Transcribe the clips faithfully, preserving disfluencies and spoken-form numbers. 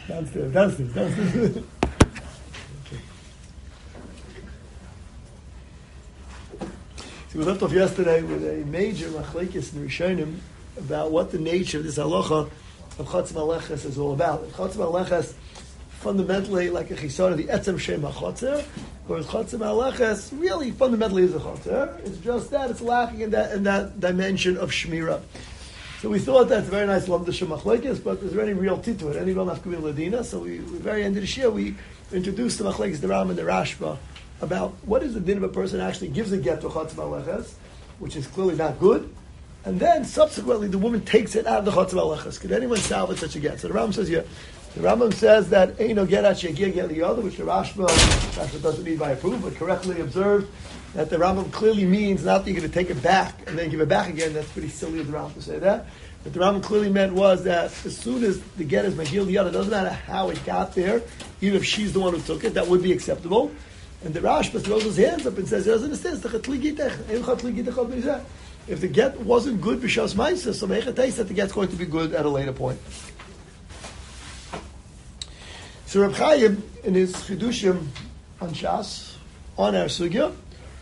Downstairs, downstairs, downstairs. So we left off yesterday with a major machlekes in Rishonim about what the nature of this halacha of Chatzim Aleches is all about. Chatzim Aleches, fundamentally, like a chisar of the etzem shem hachotzer, whereas Chatzim Aleches really fundamentally is a chotzer. It's just that it's lacking in that in that dimension of shmira. So we thought that's a very nice lamda shemachlekes, but there's already real tit to it. Anyone have to be ladina. So we, we very end of the year we introduced the machlekes, the Ram and the Rashba, about what is the din of a person actually gives a get to Chatzim Aleches, which is clearly not good, and then subsequently the woman takes it out of the Chatzim Aleches. Could anyone salvage such a get? So the Ram says, yeah. The Rambam says that Eino get at shegir get the other, which the Rashba, Rashba doesn't need by approve, but correctly observed that the Rambam clearly means not that you're going to take it back and then give it back again. That's pretty silly of the Rambam to say that. What the Rambam clearly meant was that as soon as the get is Magil the other, it doesn't matter how it got there, even if she's the one who took it, that would be acceptable. And the Rashba throws his hands up and says, he doesn't understand. If the get wasn't good b'shas ma'isa, so me'echat taste that the get's going to be good at a later point. So Reb Chaim, in his Chidushim on Shas, on our Sugya,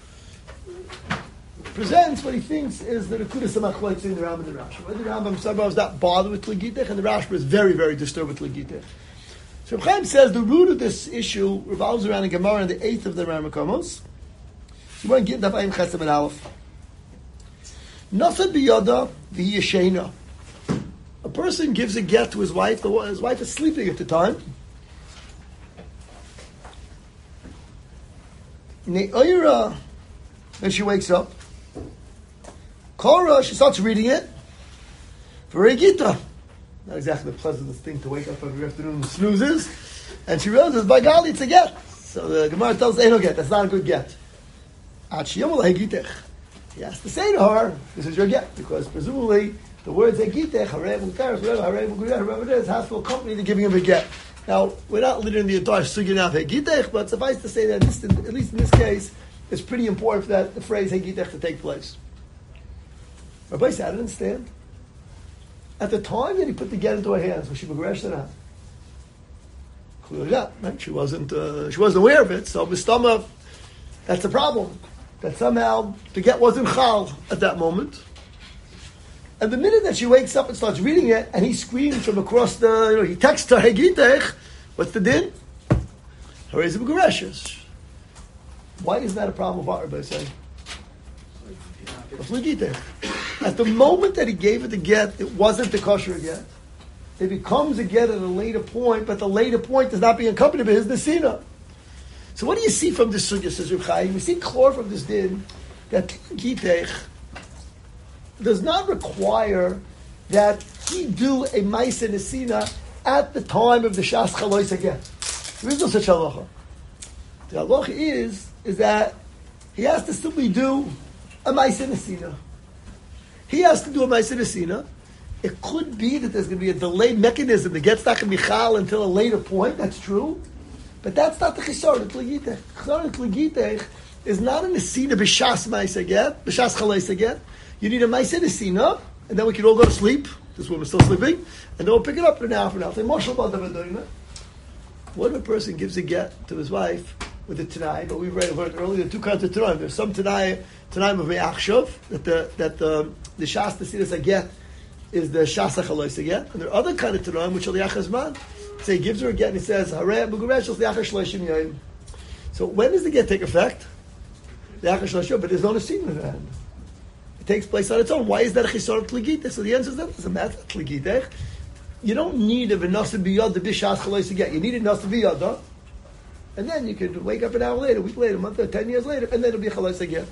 presents what he thinks is the Rekudas HaMachlokes in the Rambam and the Rashba. The Rambam Sabra is not bothered with Legitech, and the Rashba is very, very disturbed with Legitech. So Reb Chaim says the root of this issue revolves around a Gemara in the eighth of the Ramakomos. You want to get Dafayim Chesem and Aleph. Nafed biyada v'yeshena. A person gives a get to his wife. His wife is sleeping at the time. Ne'oira, then she wakes up. Korah, she starts reading it. V'regita. Not exactly the pleasantest thing to wake up every afternoon and snoozes. And she realizes, by golly, it's a get. So the Gemara tells her, no get, that's not a good get. He has to say to her, this is your get, because presumably the words egitech, harei mutar, whatever, harei mugureh, whatever it is, has to accompany the giving of a get. Now, we're not leading the entire sugya now of hegitech, but suffice to say that this, at least in this case, it's pretty important for that the phrase hegitech to take place. Rabbi said, I didn't understand. At the time that he put the get into her hands, was she Muguresh or not? Clearly not. Right? She wasn't. Uh, she wasn't aware of it. So Mistama, that's the problem. That somehow the get wasn't chal at that moment. And the minute that she wakes up and starts reading it, and he screams from across the, you know, he texts her, Hegitech, what's the din? Harei Mugureshes. Why is that a problem of what Rabbi saying? At the moment that he gave it the get, it wasn't the kosher get. It becomes a get at a later point, but the later point does not be accompanied by his nesina. So what do you see from this sugya, says Reb Chaim? We see clear from this din that Gitech does not require that he do a ma'aseh nesina at the time of the shas chalois again. There is no such halacha. The halacha is, is that he has to simply do a ma'aseh nesina. He has to do a ma'aseh nesina. It could be that there's going to be a delayed mechanism that gets not going to be chal until a later point. That's true. But that's not the chisaron t'legitech. Chisaron t'legitech is not a nesina b'shas ma'aseh get, b'shas chalois get. You need a ma'aseh nesina, and then we can all go to sleep. This woman's still sleeping. And then we'll pick it up in an hour from now. Say, Moshel B'Adam doing that. What if a person gives a get to his wife with a tanai? But we've already learned earlier two kinds of tanaim. There's some tanai, tanaim of me'achshav, that the that the the shas nesinas a get is the shas hachalois a get, and there are other kind of tanaim which are liachazman. So he gives her a get and he says, Harei muguresh liachar shloshim yom. So when does the get take effect? Liachar shloshim, but there's no nesina in the hand. It takes place on its own. Why is that a chisar t'legitech? So the answer is that it doesn't matter t'legitech. You don't need a v'nasa biyad the bishas chalois to get. You need a nasa biyad, and then you can wake up an hour later, a week later, a month, or ten years later, and then it'll be a chalois again.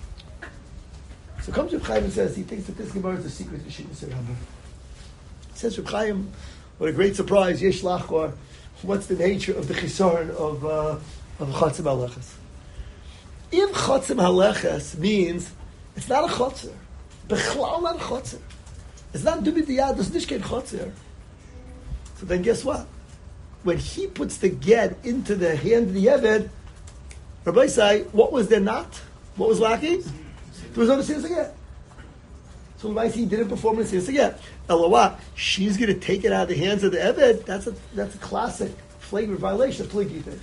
So comes Reb Chaim and says he thinks that this Gemara is a secret to Shittas Rambam. Says Reb Chaim, what a great surprise! Yesh lachor. What's the nature of the chisar of uh, of chatzim haleches? If chatzim haleches means it's not a chotzer. Bechlal not a chotzer. It's not dubi diyad. It's nishkein chotzer. So then, guess what? When he puts the get into the hand of the Eved, Rabbi say, what was there not? What was lacking? There was no nesinas a get. So we might see he didn't perform it. So yeah, Eloah, she's going to take it out of the hands of the Eved. That's a that's a classic flagrant violation of Pligitech.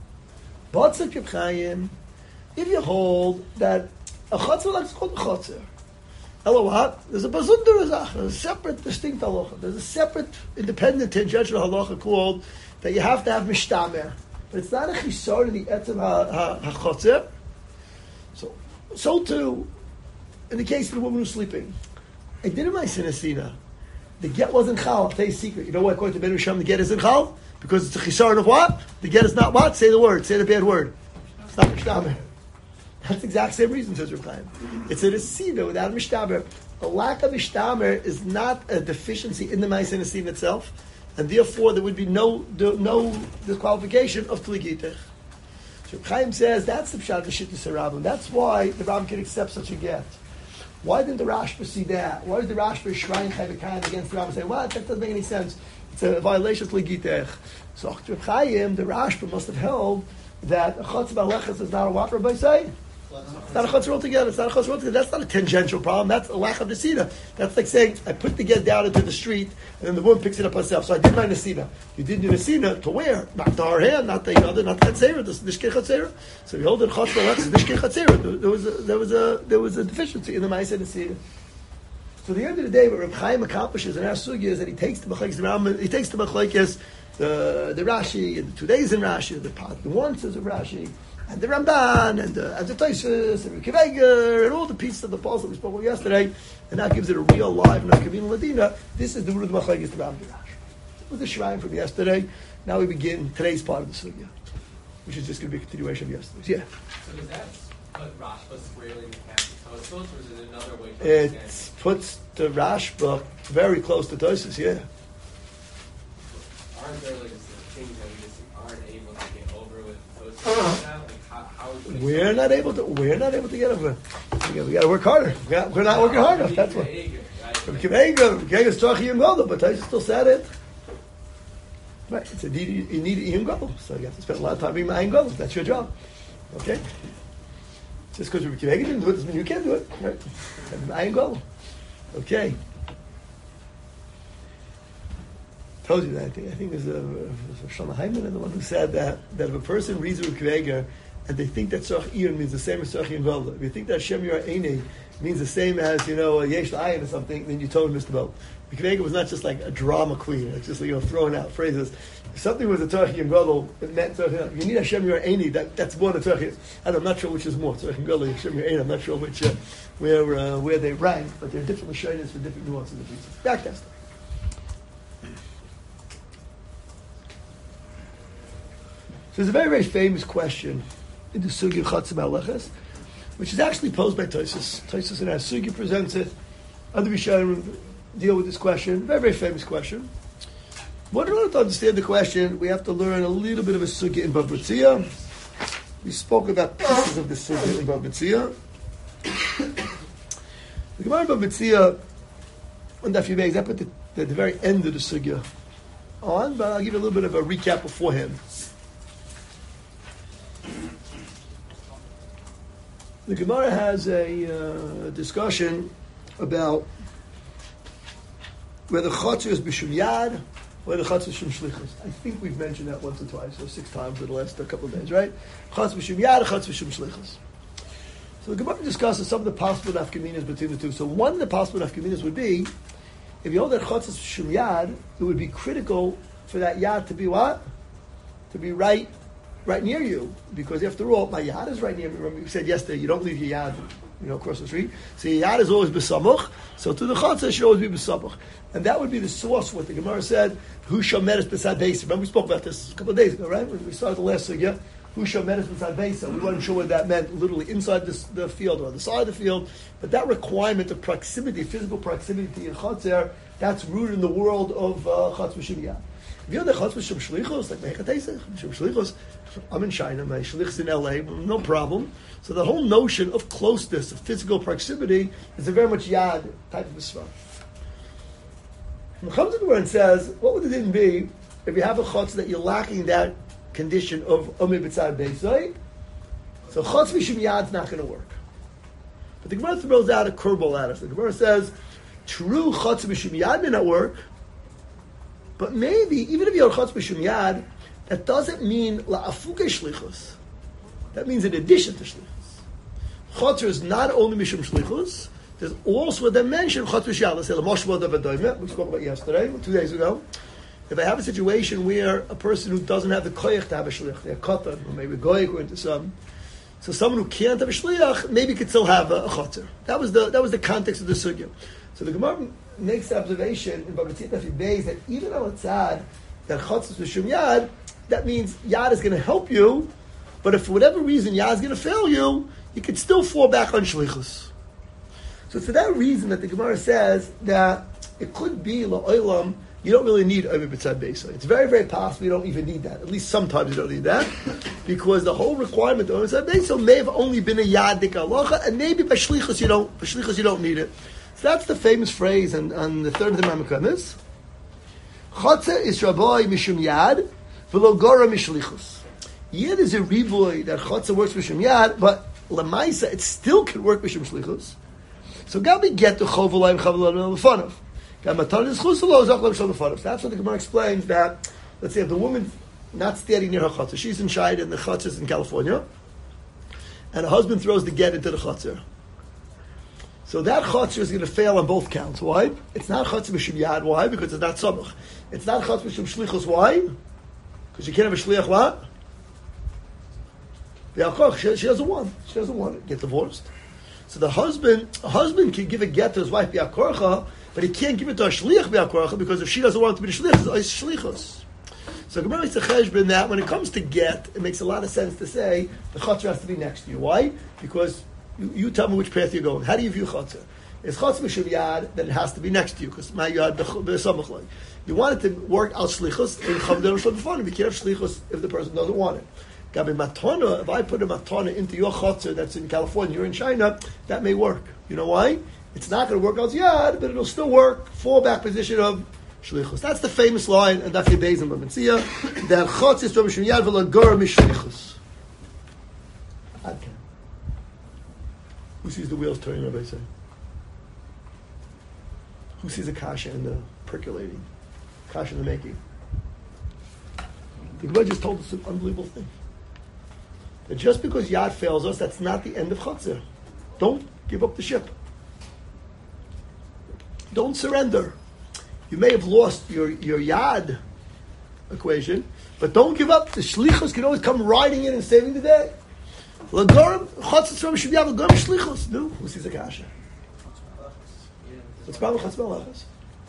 But Chaim, if you hold that a Chatzar is called a Chatzar, Eloah, there's a Bazundar Azach, a separate, distinct halacha. There's a separate, independent, tangential halacha called that you have to have Mishtamer. But it's not a Chisar in the Etzem HaChatzar. So, so too, in the case of the woman who's sleeping, I did it my sinesina. The get wasn't chal. I'll tell you a secret. You know why, according to Ben Risham, the get isn't chal? Because it's a chisaron of what? The get is not what? Say the word. Say the bad word. It's not mishtaber. That's the exact same reason, says Reb Chaim. It's a nesina without mishtaber. A lack of mishtaber is not a deficiency in the ma'aseh nesina itself, and therefore there would be no no disqualification of tligitech. So Reb Chaim says that's the pshat v'shittus harabim. That's why the Ram can accept such a get. Why didn't the Rashba see that? Why did the Rashba shrine Chayvakayan against the Ram and say, "What? That doesn't make any sense. It's a violation of Ligitech." So Reb Chaim, the Rashba must have held that a chutz b'alechas is not a whopper by say. It's not a chutz altogether. It's not a chutz altogether. That's not a tangential problem. That's a lack of nesina. That's like saying I put the get down into the street and then the woman picks it up herself. So I did my nesina. You did your nesina to where? Not to her hand, not to the other, not to chatzera. This is nishkei chatzera. So you hold it chutz b'alechas nishkei chatzera. There was a, there was a there was a deficiency in the ma'aseh nesina. So at the end of the day, what Reb Chaim accomplishes in our sugya is that he takes the machlekes, the Rambam, he takes the machlekes, the the Rashi, and the two days in Rashi, the part the one says of Rashi, and the Ramban, and the and the Tosfos, and the Kiveger, and all the pieces of the puzzle that we spoke about yesterday, and that gives it a real live Nakavina Ladina. This is the root of the machlekes, the Rambam, the Rashi. With the shrine from yesterday, now we begin today's part of the sugya, which is just going to be a continuation of yesterday's. Yeah. So does that put Rashba squarely in the camp of Tosfos, or is it another way to It understand? puts the Rashba very close to Tosfos, yeah. Aren't there like things that we just aren't able to get over with Tosfos now? Like how, how is it We're not able to. We're not able to get over. We got, we got to work harder. We got, we're not working hard enough. That's what. From Kivega, Kivega's talking Yom Gadol, but Tosfos still said it. Right, it's a need. You need Yom Gadol, so you have to spend a lot of time being Yom Gadol. That's your job. Okay. Just because Rabbi Kivega didn't do it doesn't mean you can't do it. Right? Yom Gadol. Okay. Told you that. I think I think there's a, a Shlomo Hyman and the one who said that that if a person reads Rabbi Kivega and they think that Tzach Iyon means the same as Tzach Yom Gadol, if you think that Shem Yer Einei means the same as, you know, Yesh L'Ayin or something, then you told Mister Bo. Kivega was not just like a drama queen, it's just, you know, throwing out phrases. If something was a Tzach Yom Gadol, it meant Tzach Yom Gadol. You need Hashem Yer Einei, that, that's more than Tzach Yom. And I'm not sure which is more, Tzach Yom Gadol or Hashem Yer Einei. I'm not sure which, uh, where uh, where they rank, but they're different Lashonos for different nuances of pieces. Back to that. So there's a very, very famous question in the Sugi of Chatzim Aleches, which is actually posed by Tosfos. Tosfos in our Sugi presents it. Other Rishonim deal with this question. Very, very famous question. But in order to understand the question, we have to learn a little bit of a Sugi in Bava Metzia. We spoke about pieces of the Sugi in Bava Metzia. The Gemara in Bava Metzia, on Daf Yud Beis, I put the, the, the very end of the Sugya on, but I'll give you a little bit of a recap beforehand. The Gemara has a uh, discussion about whether Chatzar is b'shum yad or whether Chatzar is b'shum shlichus. I think we've mentioned that once or twice, or six times in the last uh, couple of days, right? Chatzar b'shum yad or Chatzar b'shum shlichus. So the Gemara discusses some of the possible nafkaminas between the two. So one of the possible nafkaminas would be, if you hold that Chatzar is b'shum yad, it would be critical for that yad to be what? To be right right near you, because after all, my yad is right near me. Remember, you said yesterday, you don't leave your yad, you know, across the street. So your yad is always besamuch. So to the chatzah, it should always be besamuch. And that would be the source for what the Gemara said, who shall meres besad beisa. Remember, we spoke about this a couple of days ago, right? When we started the last sugya, who shall meres besad beisa. We weren't sure what that meant, literally inside this, the field or on the side of the field. But that requirement of proximity, physical proximity to your chatzah, that's rooted in the world of uh, chatzah b'shum yad. If you're the chatzah b'shum shlichus, like mechatesech, b'shum shlichus, I'm in China, my shlichus in L A, no problem. So the whole notion of closeness, of physical proximity, is a very much yad type of a svara. When it comes to the word and says, what would it then be if you have a chutz that you're lacking that condition of omi b'tzad beisai? So chutz v'shum yad is not going to work. But the Gemara throws out a curveball at us. The Gemara says, true chotzer b'shum yad may not work, but maybe, even if you're chotzer b'shum yad, that doesn't mean la'afuke shlichus. That means in addition to shlichus. Chotzer is not only mishum shlichus, there's also a dimension of chotzer b'shum yad. Let's say, l'moshvah d'avadoyme, we spoke about yesterday, two days ago. If I have a situation where a person who doesn't have the koyach to have a shliach, they're katan, or maybe goyik, or into some, so someone who can't have a shliach, maybe could still have a, a chotzer. That was the that was the context of the sugya. So the Gemara makes the observation in Bava Metzia Daf Beis that even on a tzad that chotzer is b'shum yad, that means yad is going to help you, but if for whatever reason yad is going to fail you, you can still fall back on shlichus. So it's for that reason that the Gemara says that it could be la'olam. You don't really need Ovid B'tzad Beisa. It's very, very possible you don't even need that. At least sometimes you don't need that. Because the whole requirement of Ovid B'tzad Beisa may have only been a Yadik Alocha, and maybe by Shlichus you don't, by Shlichus you don't need it. So that's the famous phrase on, on the third of the Mamakamis. Chotzer is Rabbi Mishum Yad, V'lo Gora Mishlichus. Yet is a riboy that Chotzer works Mishum Yad, but Lamaisa, it still can work Mishum Shlichus. So Gabi get to Chovolay Chovolay Lefanov. That's what the Gemara explains that, let's say if the woman's not standing near her chutzner, she's in Shide and the chutzner is in California, and her husband throws the get into the chutzner. So that chutzner is going to fail on both counts. Why? It's not chutzner b'shum yad. Why? Because it's not samach. It's not chutzner b'shum shlichus. Why? Because you can't have a shliach what? She, she doesn't want. She doesn't want to get divorced. So the husband, a husband can give a get to his wife bi'akorcha, but he can't give it to a shliach bi'akorcha because if she doesn't want it to be the shliach, it's shlichus. So Gemara is a cheshbon that when it comes to get, it makes a lot of sense to say the chutzner has to be next to you. Why? Because you, you tell me which path you're going. How do you view chutzner? It's chutzner b'shum yad, then it has to be next to you because my yad b'samachloi. You want it to work al shlichus in chavdei rosh b'fanim. You can't have shlichus if the person doesn't want it. Gabi matana, if I put a matana into your chutzner that's in California, you're in China, that may work. You know why? It's not going to work out yad, but it'll still work. Fallback position of shlichus. That's the famous line in Daf Beis in Bava Metzia that chotz is from yad v'lagor mishlichus. Who sees the wheels turning? Rabbi say. Who sees the kasha in the percolating, kasha in the making? The Gemara just told us an unbelievable thing. That just because yad fails us, that's not the end of chotzer. Don't give up the ship. Don't surrender. You may have lost your, your yad equation, but don't give up. The shlichus can always come riding in and saving the day. Lagorim chatzos from shivyav lagorim shlichus. No, who sees a kasha? What's the problem with chatzos malachas?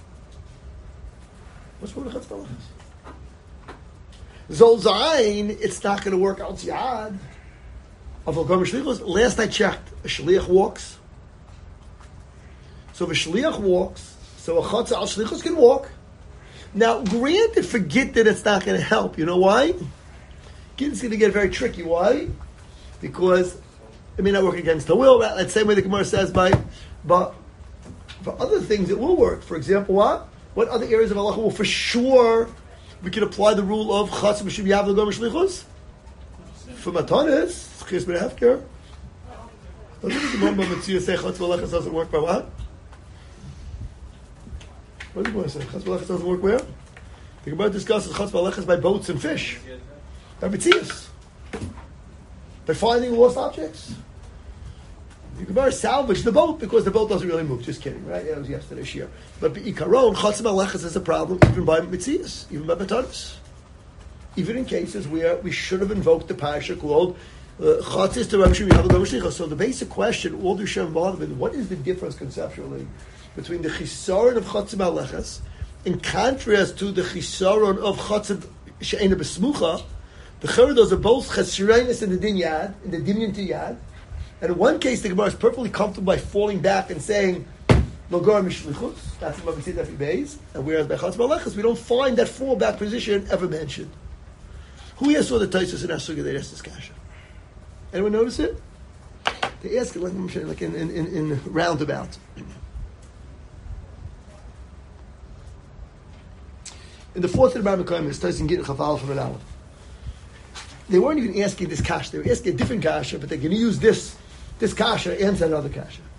What's the problem with chatzos malachas? Zol zayin, it's not going to work out yad. Of lagorim shlichus. Last I checked, a shliach walks. So if a shliach walks, so a chatzah al shlichus can walk. Now, granted, forget that it's not going to help. You know why? It's going to get very tricky. Why? Because it may not work against the will. That's the same way the Gemara says, by, but for other things it will work. For example, what? What other areas of halacha will for sure we can apply the rule of chatzah b'shum yav l'gom shlichus? For matanis, chis b'nehefker. Doesn't the Gemara Metzia say chatzah b'alachas doesn't work by what? What do you want to say? Chatzah b'alachas doesn't work where? The Gemara discusses chatzah b'alachas by boats and fish. By mitzias. By finding lost objects. The Gemara salvaged the boat because the boat doesn't really move. Just kidding, right? Yeah, it was yesterday's year. But Ikaron, chatzah b'alachas is a problem even by mitzias, even by matanis. Even in cases where we should have invoked the parasha called chatzis to Rav Shimi Havagam Shlichus. So the basic question, all the Shem involved in, what is the difference conceptually between the chisaron of chatzah b'alachas in contrast to the chisaron of chatzah she'ena b'smucha? The Charados are both chesiraynis in the din yad, in the dinyan to yad. And in one case, the Gemara is perfectly comfortable by falling back and saying, Logor mishlichus, that's what we see in Daf Beis. And whereas by chatzah b'alachas, we don't find that fallback position ever mentioned. Who here saw the Taisus in Asuga they asked this kasha? Anyone notice it? They ask it like, like in, in, in, in roundabout. In the fourth of the Bar Mekayim, it's Taisus getting Chaval from an Aleph. They weren't even asking this kasha. They were asking a different kasha, but they're going to use this this kasha and answer another kasha.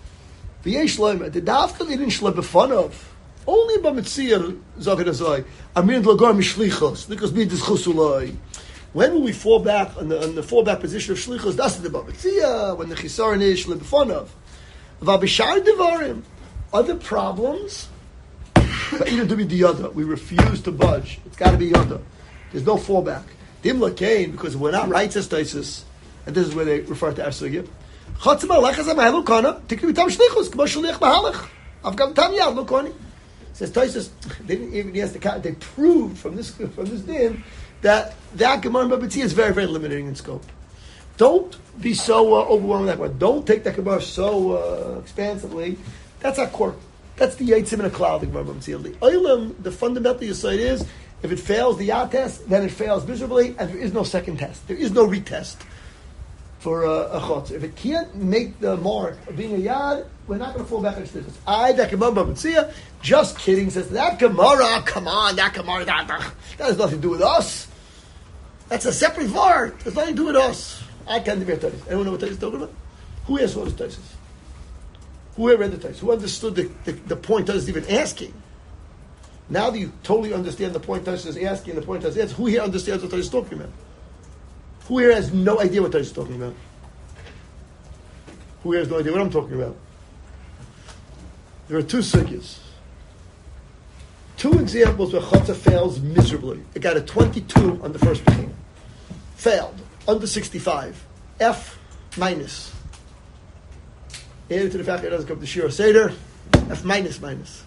V'yesh loimer, the dafka they didn't shlep b'fanav. Only b'mitzir zogin azoi. Amin l'gar mishlichos. Because me dischusuloi. When will we fall back on the, on the fallback position of shlichos? That's the b'mitzir. When the chisaron is shlep b'fanav. V'abishar devarim. Other problems. Either to be the other. We refuse to budge. It's got to be other. There's no fallback. Dimla came because we're not right as Taisus, and this is where they refer to Asugya. Chatzim alechas amahalu kana tikri mitam shlichus k'mo shliach mahalach. I've got tam yad lo kani. Says Taisus. They didn't even ask the they proved from this from this din that that Gemara Babati is very very limiting in scope. Don't be so uh, overwhelmed with that one. Don't take that Gemara so uh, expansively. That's our core. That's the Yitzim in a cloud. The Gemara Babati. The Olam, the fundamental Yesod is. If it fails the Yad test, then it fails miserably, and there is no second test. There is no retest for uh, a Chotzer. If it can't make the mark of being a Yad, we're not going to fall back on Shlichus. I, that Gemara B'Mitzia, just kidding, says, that Gemara, come on, that Gemara, that, that has nothing to do with us. That's a separate var. It has nothing to do with us. I can't debate Taisus. Anyone know what Taisus is talking about? Who has what is Taisus? Who here read the Taisus? Who understood the, the, the point Taisus is even asking? Now that you totally understand the point Taisus is asking, the point Taisus is asking, who here understands what Taisus is talking about? Who here has no idea what Taisus is talking about? Who here has no idea what I'm talking about? There are two sugyas. Two examples where Chotzer fails miserably. It got a twenty-two on the first beginning. Failed. Under sixty-five. F minus. Added to the fact that it doesn't come to Shira Seder. F minus minus.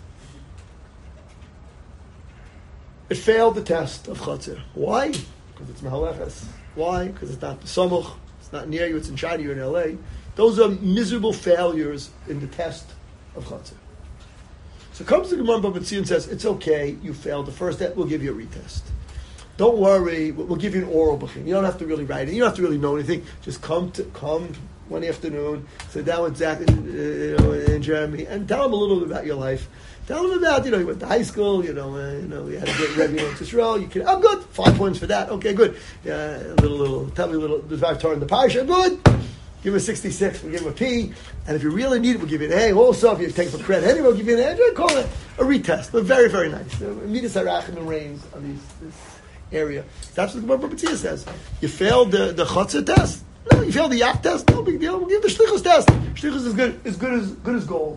It failed the test of Chotzer. Why? Because it's Mahaleches. Why? Because it's not Samuch. It's not near you. It's in China. You're in L A. Those are miserable failures in the test of Chotzer. So comes the Gemara B'Mitzia and says, it's okay, you failed the first test, we'll give you a retest. Don't worry, we'll give you an oral b'chim. You don't have to really write it. You don't have to really know anything. Just come to come one afternoon, sit down with Zach and, uh, you know, and Jeremy, and tell them a little bit about your life. Tell them about, you know, you went to high school, you know, uh, you know, you had a great Rebbe in Israel. You can, I'm good. Five points for that. Okay, good. Uh, a little, little, tell me a little, the Dvar Torah in the Parsha. Good. Give him a sixty-six. We'll give him a P. And if you really need it, we'll give you an A. Also, if you take for credit anyway, we'll give you an A. I call it a retest. But very, very nice. Midas Harachim and reigns on these, this area. That's what the Gemara B'Mitzia says. You failed the, the Chotzer test. No, you failed the Yak test. No big deal. We'll give the Shlichus test. Shlichus is good, as good as good as gold.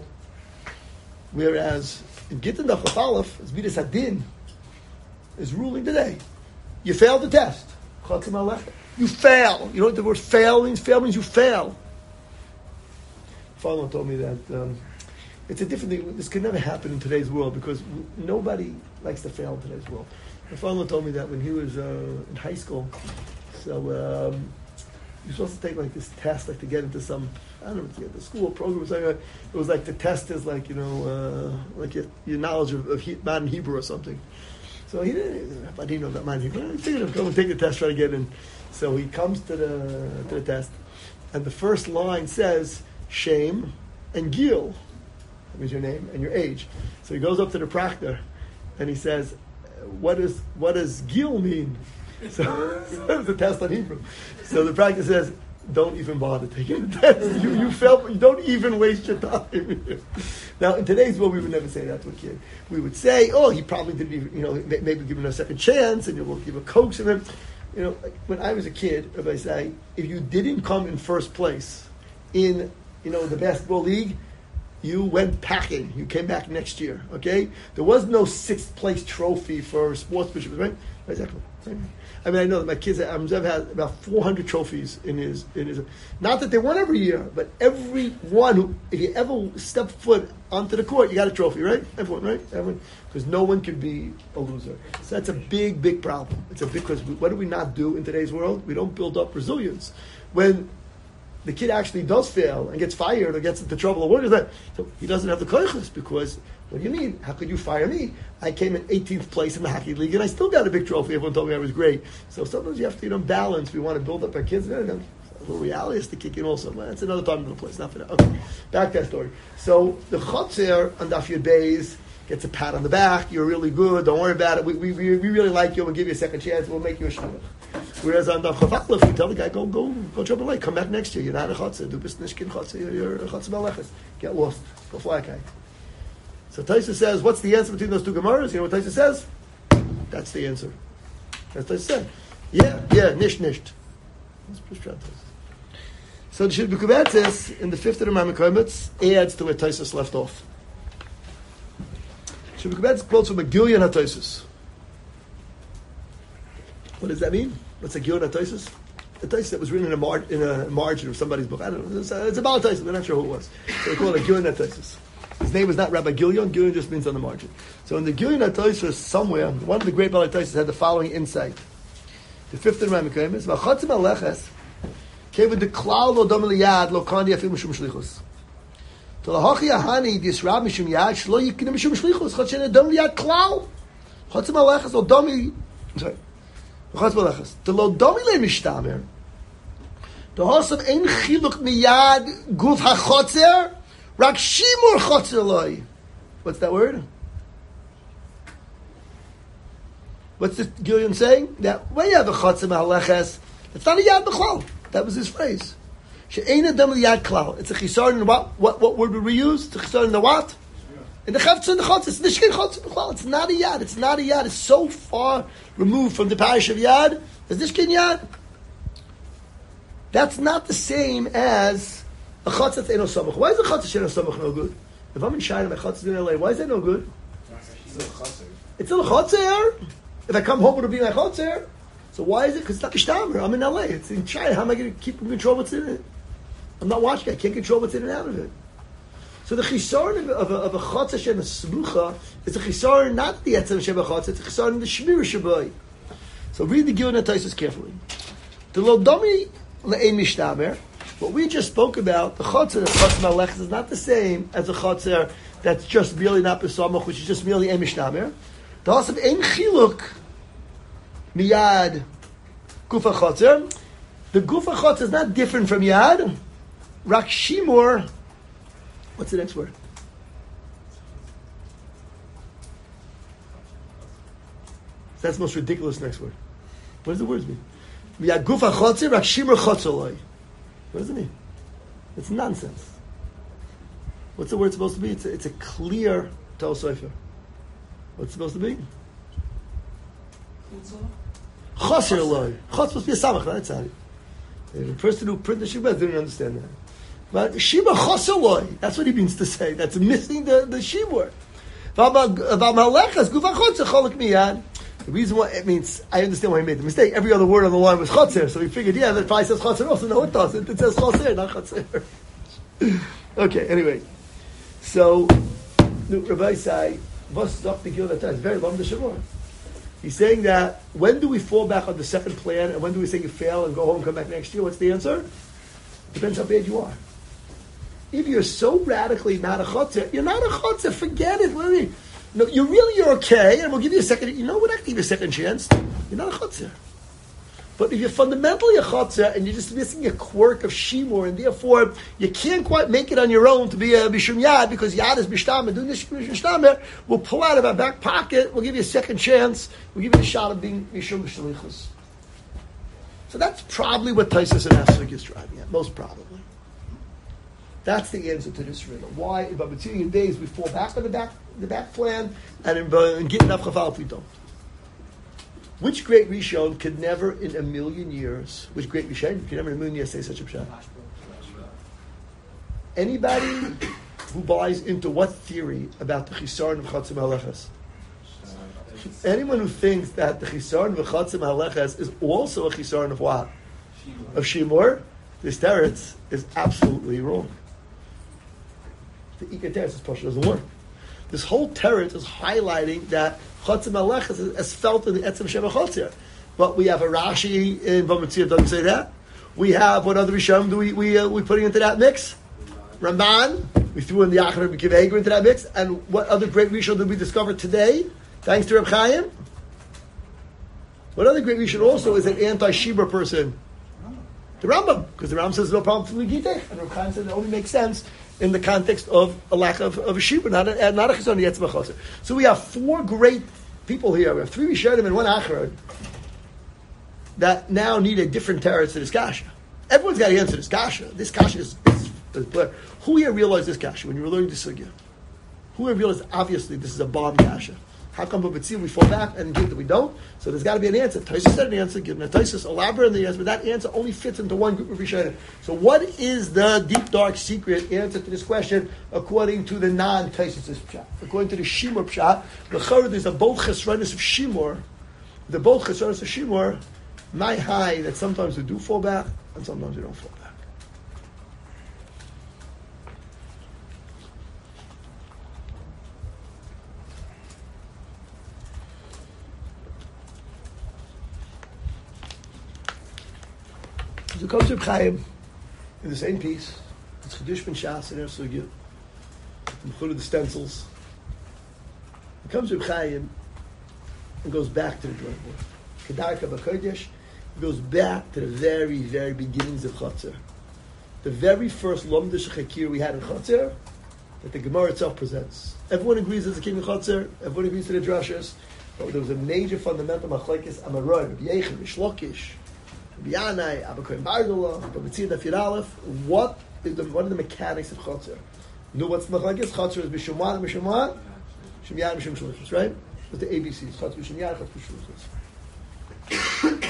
Whereas in Gittin Daf Chaf Aleph, as Midas Hadin is ruling today. You failed the test. Chotzer Malech. You fail. You know what the word fail means? Fail means you fail. Father told me that um, it's a different thing. This could never happen in today's world because nobody likes to fail in today's world. My father told me that when he was uh, in high school, so um, you're supposed to take like this test, like to get into some, I don't know, to get the school program or something. It was like the test is like, you know, uh, like your, your knowledge of, of he, modern Hebrew or something. So he didn't, I didn't know about modern Hebrew. I figured I'd go and take the test, try to get in. So he comes to the to the test, and the first line says shame and gil. That means your name and your age. So he goes up to the proctor, and he says, "What is what does gil mean?" So, so it's a test on Hebrew. So the proctor says, "Don't even bother taking the test. You you fail. You don't even waste your time." Now in today's world, we would never say that to a kid. We would say, "Oh, he probably didn't even, you know, maybe give him a second chance, and we'll give a coax of him." You know, like when I was a kid, if I say, if you didn't come in first place in, you know, the basketball league, you went packing. You came back next year, okay? There was no sixth place trophy for sportsmanship, right? Exactly. I mean, I know that my kids, I've had about four hundred trophies in his, in his, not that they won every year, but every one who, if you ever step foot onto the court, you got a trophy, right? Everyone, right? Everyone. Because no one can be a loser. So that's a big, big problem. It's a big, because what do we not do in today's world? We don't build up resilience. When the kid actually does fail and gets fired or gets into trouble or what is that? So he doesn't have the koiches because, what do you mean? How could you fire me? I came in eighteenth place in the hockey league and I still got a big trophy. Everyone told me I was great. So sometimes you have to, you know, balance. We want to build up our kids. No, no, no. A little reality has to kick in also. Well, that's another time, another place. Not for that. Okay, back to that story. So the Chotzer on Daf Yud Beis gets a pat on the back. You're really good. Don't worry about it. We, we, we really like you. We'll give you a second chance. We'll make you a shliach. Whereas on the Chavakla, if you tell the guy, go, go, go jump a lake, come back next year. You're not a chotzer. Do business nishkin chotzer. You're, you're a chotzer malechus. Get lost. Go fly a kite. So Taisa says, what's the answer between those two Gemaras? You know what Taisa says? That's the answer. That's what Taisa said. Yeah, yeah, nish, nisht. So the Shir B'Kubatzis, in the fifth of the Mamakomitz, adds to where Taisus left off. Shir B'Kubatzis quotes from a Gilyon HaTaisus. What does that mean? What's a Gilyon HaTaisus? A Taisus that was written in a, mar- in a margin of somebody's book. I don't know. It's, uh, it's about Taisus. We're not sure who it was. So they call it a Gilyon HaTaisus. His name was not Rabbi Gilyon. Gilyon just means on the margin. So in the Gilyon HaTaisus, somewhere, one of the great Balei Taisus had the following insight. The fifth of the Mamakomitz, V'chatzim aleches, Kevin the klal lo dom liyad lo kandi afim mishum shlichus. To lahachi ahani disrab mishum yad shlo yikne mishum shlichus. Chatzim dom liyad klal. Chatzim alechas lo domi. Sorry. Chatzim alechas. To lo domi le mishtamer. To hasav ein chiluk miyad guf hachotzer. Rak shimur chotzer loy. What's that word? What's the Gilyon saying? That when you have a chatzim alechas, it's not a yad b'chlal. That was his phrase. She'ein adam liyad klal. It's a chisar in what? What what word would we use? It's a chisar in the what? In the chavtz and the chotz. It's nishkin chotz b'chlal. It's not a yad. It's not a yad. It's so far removed from the parish of yad. It's nishkin yad. That's not the same as a chotz that's eno samach. Why is a chotz that's eno samach no good? If I'm in China, my chotz is in L A. Why is that no good? It's still a chotzer. If I come home, it'll be my chotzer. So why is it? Because it's not a shtamer. I'm in L A. It's in China. How am I going to keep control what's in it? I'm not watching. I can't control what's in and out of it. So the chisar of, of, of a chotzer shem smucha is a chisar not the etzem shem chotzer. It's a chisar in the shmir shabai. So read the Gilyon HaTaisus carefully. The lo domi le'ein mishtamer. What we just spoke about, the chotzer, the chotzer malechus, is not the same as a chotzer that's just merely not besamach, which is just merely ein mishtamer. The hasav ein chiluk miyad gufa chotzer. The gufa chotzer is not different from yad. Rak shimur. What's the next word? That's the most ridiculous next word. What does the words mean? Miyad gufa chotzer, rak shimur chotzoloi. What does it mean? It's nonsense. What's the word supposed to be? It's a, it's a clear Tal Sofer. What's it supposed to be? Chaser loy. Chotz supposed to be a samach. That's how. The person who printed the Shibah didn't understand that. But Shiba chaser loy. That's what he means to say. That's missing the the Shibur. The reason why it means, I understand why he made the mistake. Every other word on the line was chotzer, so he figured, yeah, that probably says chotzer also. No, it doesn't. It says chotzer, not chotzer. Okay, anyway. So, Rabbi Say, what's up the Gilyon HaTaisus? Very long the Shavor. He's saying that, when do we fall back on the second plan, and when do we say you fail and go home and come back next year? What's the answer? Depends how bad you are. If you're so radically not a chotzer, you're not a chotzer, forget it. What do you mean? No, you really you're okay, and we'll give you a second. You know, we're not going to give you a second chance. You're not a chotzer. But if you're fundamentally a chotzer and you're just missing a quirk of shimur, and therefore you can't quite make it on your own to be a bishum yad because yad is bishtamer, doing this bishtamer, we'll pull out of our back pocket. We'll give you a second chance. We'll give you a shot of being bishum b'shalichus. So that's probably what Taisus and Esrik is driving at, most probably. That's the answer to this riddle. Why, in Babatian days, we fall back on the back, the back plan, and in, in Gittin Avchafal, if we don't. Which great Rishon could never in a million years, which great Rishon could never in a million years say such a pshat? Anybody who buys into what theory about the Chisaron of Chatzim HaLechas? Anyone who thinks that the Chisaron of Chatzim HaLechas is also a Chisaron of what? Of Shimur? This teretz is absolutely wrong. The Ikar teretz Pasha doesn't work. This whole teretz is highlighting that Chatzim HaLechas is as felt in the Etzem Sheva Chotzer. But we have a Rashi in Bamitzir doesn't say that. We have, what other Rishon do we we uh, we putting into that mix? Ramban. We threw in the Achar B'Kiv Eger into that mix. And what other great Rishon did we discover today? Thanks to Reb Chaim. What other great Rishon also is an anti-Shibur person? The Rambam, because the Rambam says no problem for Gitech, and Reb Chaim says it only makes sense in the context of a lack of, of a shibur, not a not a chizon yetzim b'chosser. So we have four great people here. We have three Rishonim and one Acharad. that now need a different teretz to this kasha. Everyone's got to answer this kasha. This kasha is, is, is clear. Who here realized this kasha when you were learning the sugya? Who here realized obviously this is a bomb kasha? How come we we fall back and give that we don't? So there's got to be an answer. Taisus said an answer, given a Taisus elaborate on the answer, but that answer only fits into one group of Rishonim. So what is the deep, dark, secret answer to this question according to the non-Taisus pshat? According to the Shimur pshat, the there's a both chesronis of Shimur, the both chesronis of Shimur, my high that sometimes we do fall back and sometimes we don't fall back. So it comes to Chaim in the same piece. It's Chedush Ben Shas and Ersugya. Included the stencils. It comes to Chaim and goes back to the drawing board. Kedarka B'Kodesh goes back to the very, very beginnings of Chatzar. The very first Lomda Shechakir we had in Chatzar that the Gemara itself presents. Everyone agrees there's a king of Chatzar. Everyone agrees to the drashas. But there was a major fundamental machlekes Amaroi, Rabbi Yechon, Rish Lakish, Bianai, Abakoyim Bardola, Babatzir Dafir Aleph. What is the what are the mechanics of Chatzar? No, what's the machlekes? Chatzar is B'Shemwan, B'Shemwan, Shemyan, B'Shem Shlichus, right? With the A B Cs. Chatzar B'Shemyan, Chatzar B'Shlichus.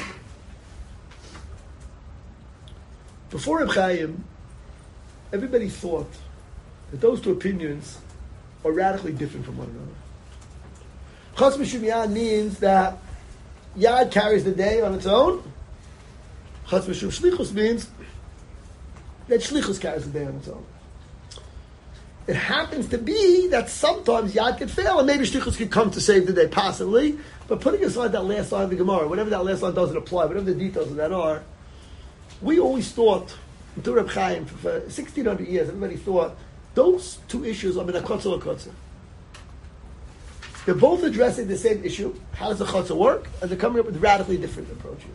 Before Reb Chaim, everybody thought that those two opinions are radically different from one another. Chatzar B'Shemyan means that Yad carries the day on its own. Chatzar B'Shem Shlichus means that Shlichus carries the day on its own. It happens to be that sometimes Yad could fail, and maybe Shlichus could come to save the day, possibly. But putting aside that last line of the Gemara, whatever that last line doesn't apply, whatever the details of that are, we always thought, until Reb Chaim, for sixteen hundred years, everybody thought those two issues are min hakotzer l'kotzer. They're both addressing the same issue. How does the chotzer work? And they're coming up with radically different approaches.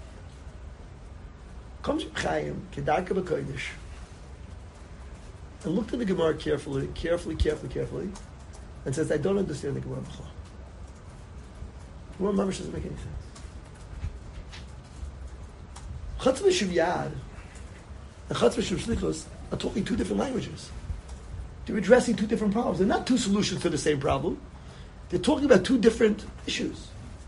Comes Reb Chaim, kedarka b'kodesh, and looked at the Gemara carefully, carefully, carefully, carefully, and says, I don't understand the Gemara B'chol. The Gemara Mamash doesn't make any sense. Chatzar B'Shem Yad and Chatzar B'Shem Shlichus are talking two different languages. They're addressing two different problems. They're not two solutions to the same problem. They're talking about two different issues.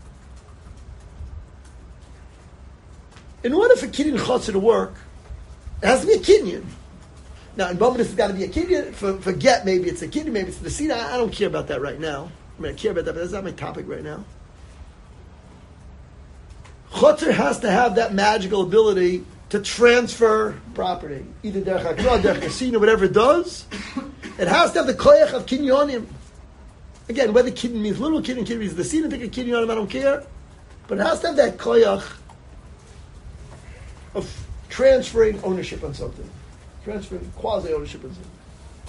In order for Kinyan Chatzar to work, it has to be a Kinyan. Now, in Bama, it's got to be a Kinyan. For, for Get, maybe it's a Kinyan, maybe it's the Sina. I, I don't care about that right now. I mean, I care about that, but that's not my topic right now. Chatzar has to have that magical ability to transfer property. Either derech hakra, derech kasina, whatever it does. It has to have the koyach of kinyonim. Again, whether kinyan means little kinyan, kinyan means the sina, take a kinyonim, I don't care. But it has to have that koyach of transferring ownership on something. Transferring quasi-ownership on something.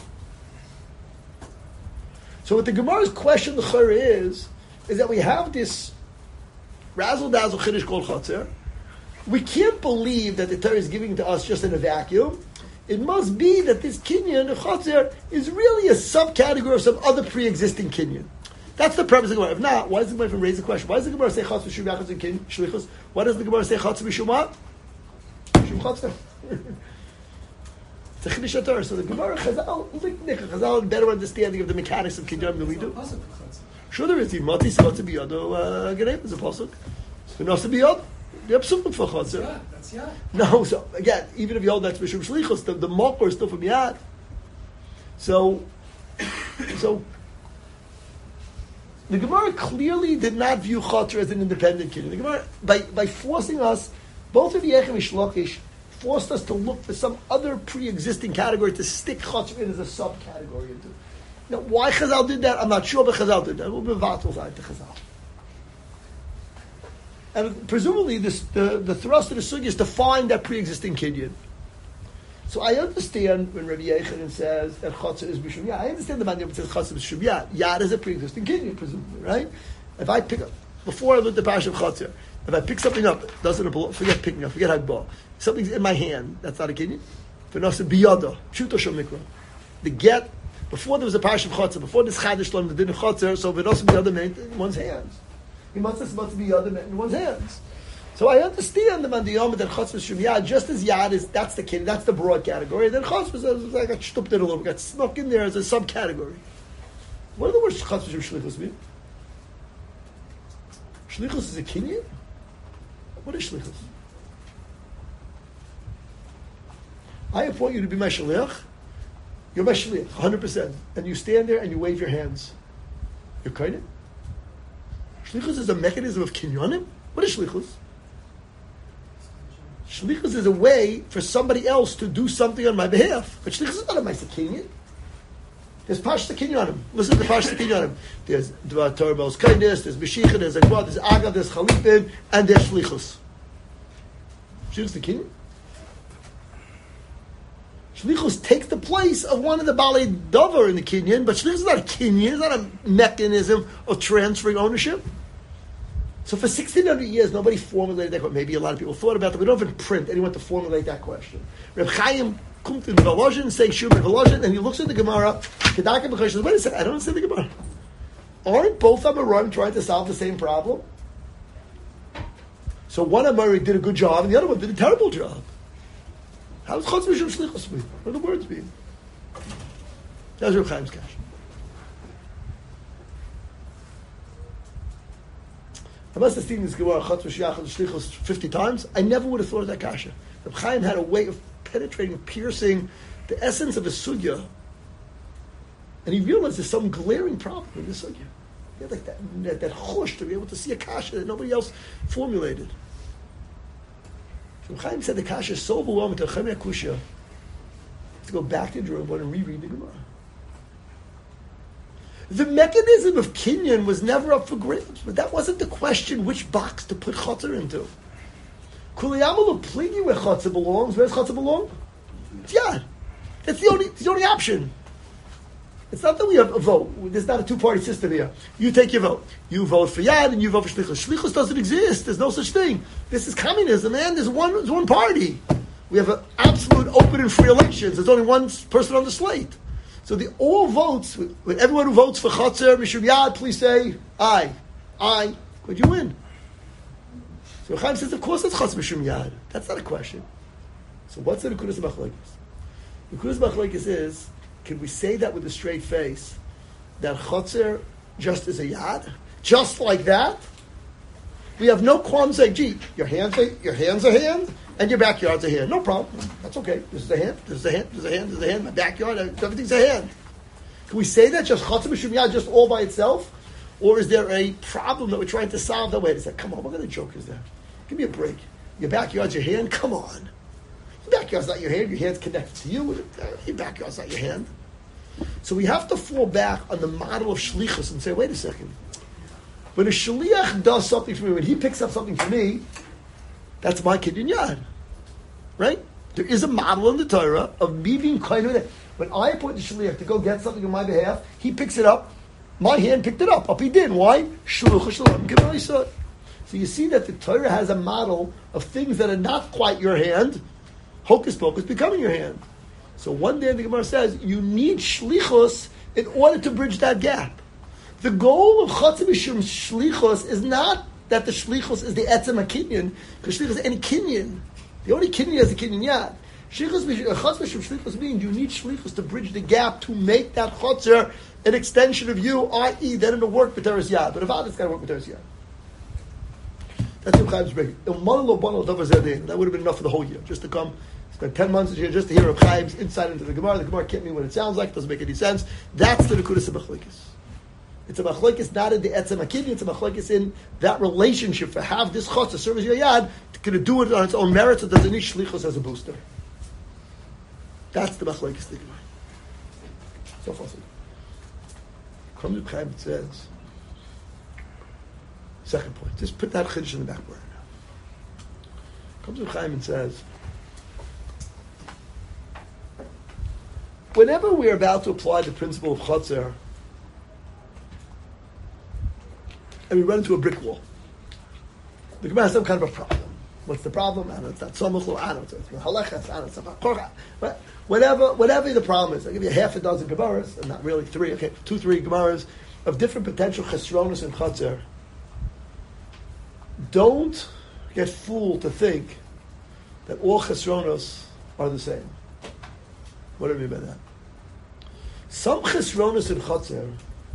So what the Gemara's question, the chayr is, is that we have this razzle dazzle chiddush called Chatzar. We can't believe that the Torah is giving to us just in a vacuum. It must be that this kinyan, the Chatzar, is really a subcategory of some other pre-existing kinyan. That's the purpose of the Gemara. If not, why does the Gemara even raise the question? Why does the Gemara say Chatzar B'Shem Yachas and Kin Shlichus? Why does the Gemara say Chatzar B'Shem what? B'Shem Chatzar. It's a chiddush Torah. So the Gemara Chazal, Chazal, better understanding of the mechanics of kinyan than we do. Sure, there is. Mati Chatzar B'Yado Genev is a pasuk. V'Nasa B'Yad. You have something for Chatzar. Yeah, that's yeah. No, so again, even if you hold that's B'Shem Shlichus, the, the Mokor is still from Yad. So, so the Gemara clearly did not view Chatzar as an independent kinyan. The Gemara, by by forcing us, both of Yechon and Shlokish, forced us to look for some other pre-existing category to stick Chatzar in as a subcategory into. Now, why Chazal did that, I'm not sure, but Chazal did that. We'll be vatal to Chazal. And presumably, this, the, the thrust of the sugi is to find that pre-existing kinyan. So I understand when Rabbi Yechanan says that Chatzar is B'Shem Yad. I understand the man that says Chatzar is B'Shem Yad. Yad is a pre-existing kinyan, presumably, right? If I pick up, before I looked at the Parashat of Chatzar, if I pick something up, doesn't belong, forget picking up, forget Hagbah. Something's in my hand, that's not a kinyan. V'nasa biyada, pshuto shel mikra. The get, before there was a Parashat of Chatzar, before this Chadash Shalom, the din of Chatzar, so v'nasa biyada meant in one's hands. He must have supposed to be other men in one's hands. So I understand the mandiyom that chutz v'shum yad, just as yad is, that's the kid, that's the broad category. And then chutz was like, got stuffed in a little, got snuck in there as a subcategory. What are the words chutz v'shum shlichus mean? Shlichus is a kinyan? What is shlichus? I appoint you to be my shliach. You're my shliach, one hundred percent. And you stand there and you wave your hands. You're kind. Shlichus is a mechanism of kinyanim? What is shlichus? Shlichus is a way for somebody else to do something on my behalf. But shlichus is not a ma'aseh kinyan. There's pashta kinyanim. Listen to the pashta kinyanim. There's Dvar Torah B'Os Kindness, there's Meshicha, there's Agwa, there's Agav, there's Chalipin, and there's shlichus. Shlichus is the kinyan? Shlichus takes the place of one of the Balei Dover in the kinyan, but shlichus is not a kinyan, it's not a mechanism of transferring ownership. So for sixteen hundred years, nobody formulated that question. Maybe a lot of people thought about that. We don't have in print anyone to formulate that question. Reb Chaim comes in Volozhin, saying Shumer Volozhin, and he looks at the Gemara, Kedaka B'Chosh says, wait a second, I don't understand the Gemara. Aren't both Amorim trying to solve the same problem? So one Amori did a good job, and the other one did a terrible job. How does Chutz V'Shum Shlichus mean? What do the words mean? That's Reb Chaim's question. I must have seen this Gemara Chutz V'Shiyach Shlichus fifty times. I never would have thought of that kasha. Reb Chaim had a way of penetrating, piercing the essence of a sugya, and he realized there's some glaring problem in the sugya. He had like that that, that chush to be able to see a kasha that nobody else formulated. So Chaim said the kasha is so overwhelming to Chaim Yakusha to go back to Jerusalem and reread the Gemara. The mechanism of kinyan was never up for grabs, but that wasn't the question which box to put chotzer into. Kuliyamalu pligi where chotzer belongs. Where does chotzer belong? It's yad. That's the only, it's the only option. It's not that we have a vote. There's not a two-party system here. You take your vote. You vote for yad and you vote for shlichus. Shlichus doesn't exist. There's no such thing. This is communism, man. There's one, there's one party. We have an absolute open and free elections. There's only one person on the slate. So the all votes, with everyone who votes for Chotzer, Mishum Yad, please say, aye. Aye. Could you win? So Chaim says, of course it's Chotzer Mishum Yad. That's not a question. So what's the Nekudas Machlokes? The Nekudas Machlokes is, can we say that with a straight face, that Chotzer just is a Yad? Just like that? We have no qualm saying, gee, your hands are, your hands are hands, and your backyard's a hand. No problem. That's okay. This is a hand. This is a hand. This is a hand. This is a hand. My backyard. Everything's a hand. Can we say that just Chotzer Mishum Yad just all by itself? Or is there a problem that we're trying to solve? That way, it's like, come on, what kind of joke is that? Give me a break. Your backyard's your hand? Come on. Your backyard's not your hand. Your hand's connected to you. Your backyard's not your hand. So we have to fall back on the model of shlichus and say, wait a second. When a shliach does something for me, when he picks up something for me, that's my kinyan yad, right? There is a model in the Torah of me being kind of it. When I appoint the shliach to go get something on my behalf, he picks it up. My hand picked it up. Up he did. Why? Shluch shalom k'mayisod. So you see that the Torah has a model of things that are not quite your hand, hocus pocus, becoming your hand. So one day the Gemara says you need shlichus in order to bridge that gap. The goal of Chotzer Mishum Shlichus is not that the shlichus is the etzem kinyan, because shlichus is any kinyan. The only kinyan is the kinyan yad. Shlichus Chotzer Mishum Shlichus means you need shlichus to bridge the gap to make that chotzer an extension of you, that is, then it'll work with teres yad. But if not, it's got to work with teres yad. That's what Chaim's breaking. That would have been enough for the whole year, just to come. Spend ten months here just to hear Reb Chaim's insight into the Gemara. The Gemara can't mean what it sounds like. Doesn't make any sense. That's the Nekudas Machlokes. It's a machlokes not in the etzem hakidni. It's a machlokes in that relationship for have this chotzer serve as your yad. Can it do it on its own merits, or does it need shlichus as a booster? That's the machlokes thing. So far, so Come to Chaim. It says second point. Just put that chiddush in the back burner now. Comes to Chaim and says, whenever we're about to apply the principle of chotzer, and we run into a brick wall, the Gemara has some kind of a problem. What's the problem? I don't know, it's not somuchlo, I don't know, it's halachas, I don't know, it's not but whatever, whatever the problem is. I'll give you half a dozen Gemaras, and not really three, okay, two, three Gemaras of different potential chesronos and chotzer. Don't get fooled to think that all chesronos are the same. What do I mean by that? Some chesronos in chotzer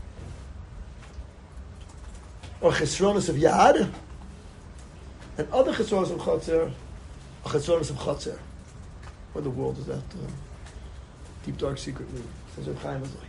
are chesronos of yad, and other chesronos in chotzer are chesronos of chotzer. What in the world is that uh, deep dark secret mean? Says Reb Chaim Azai.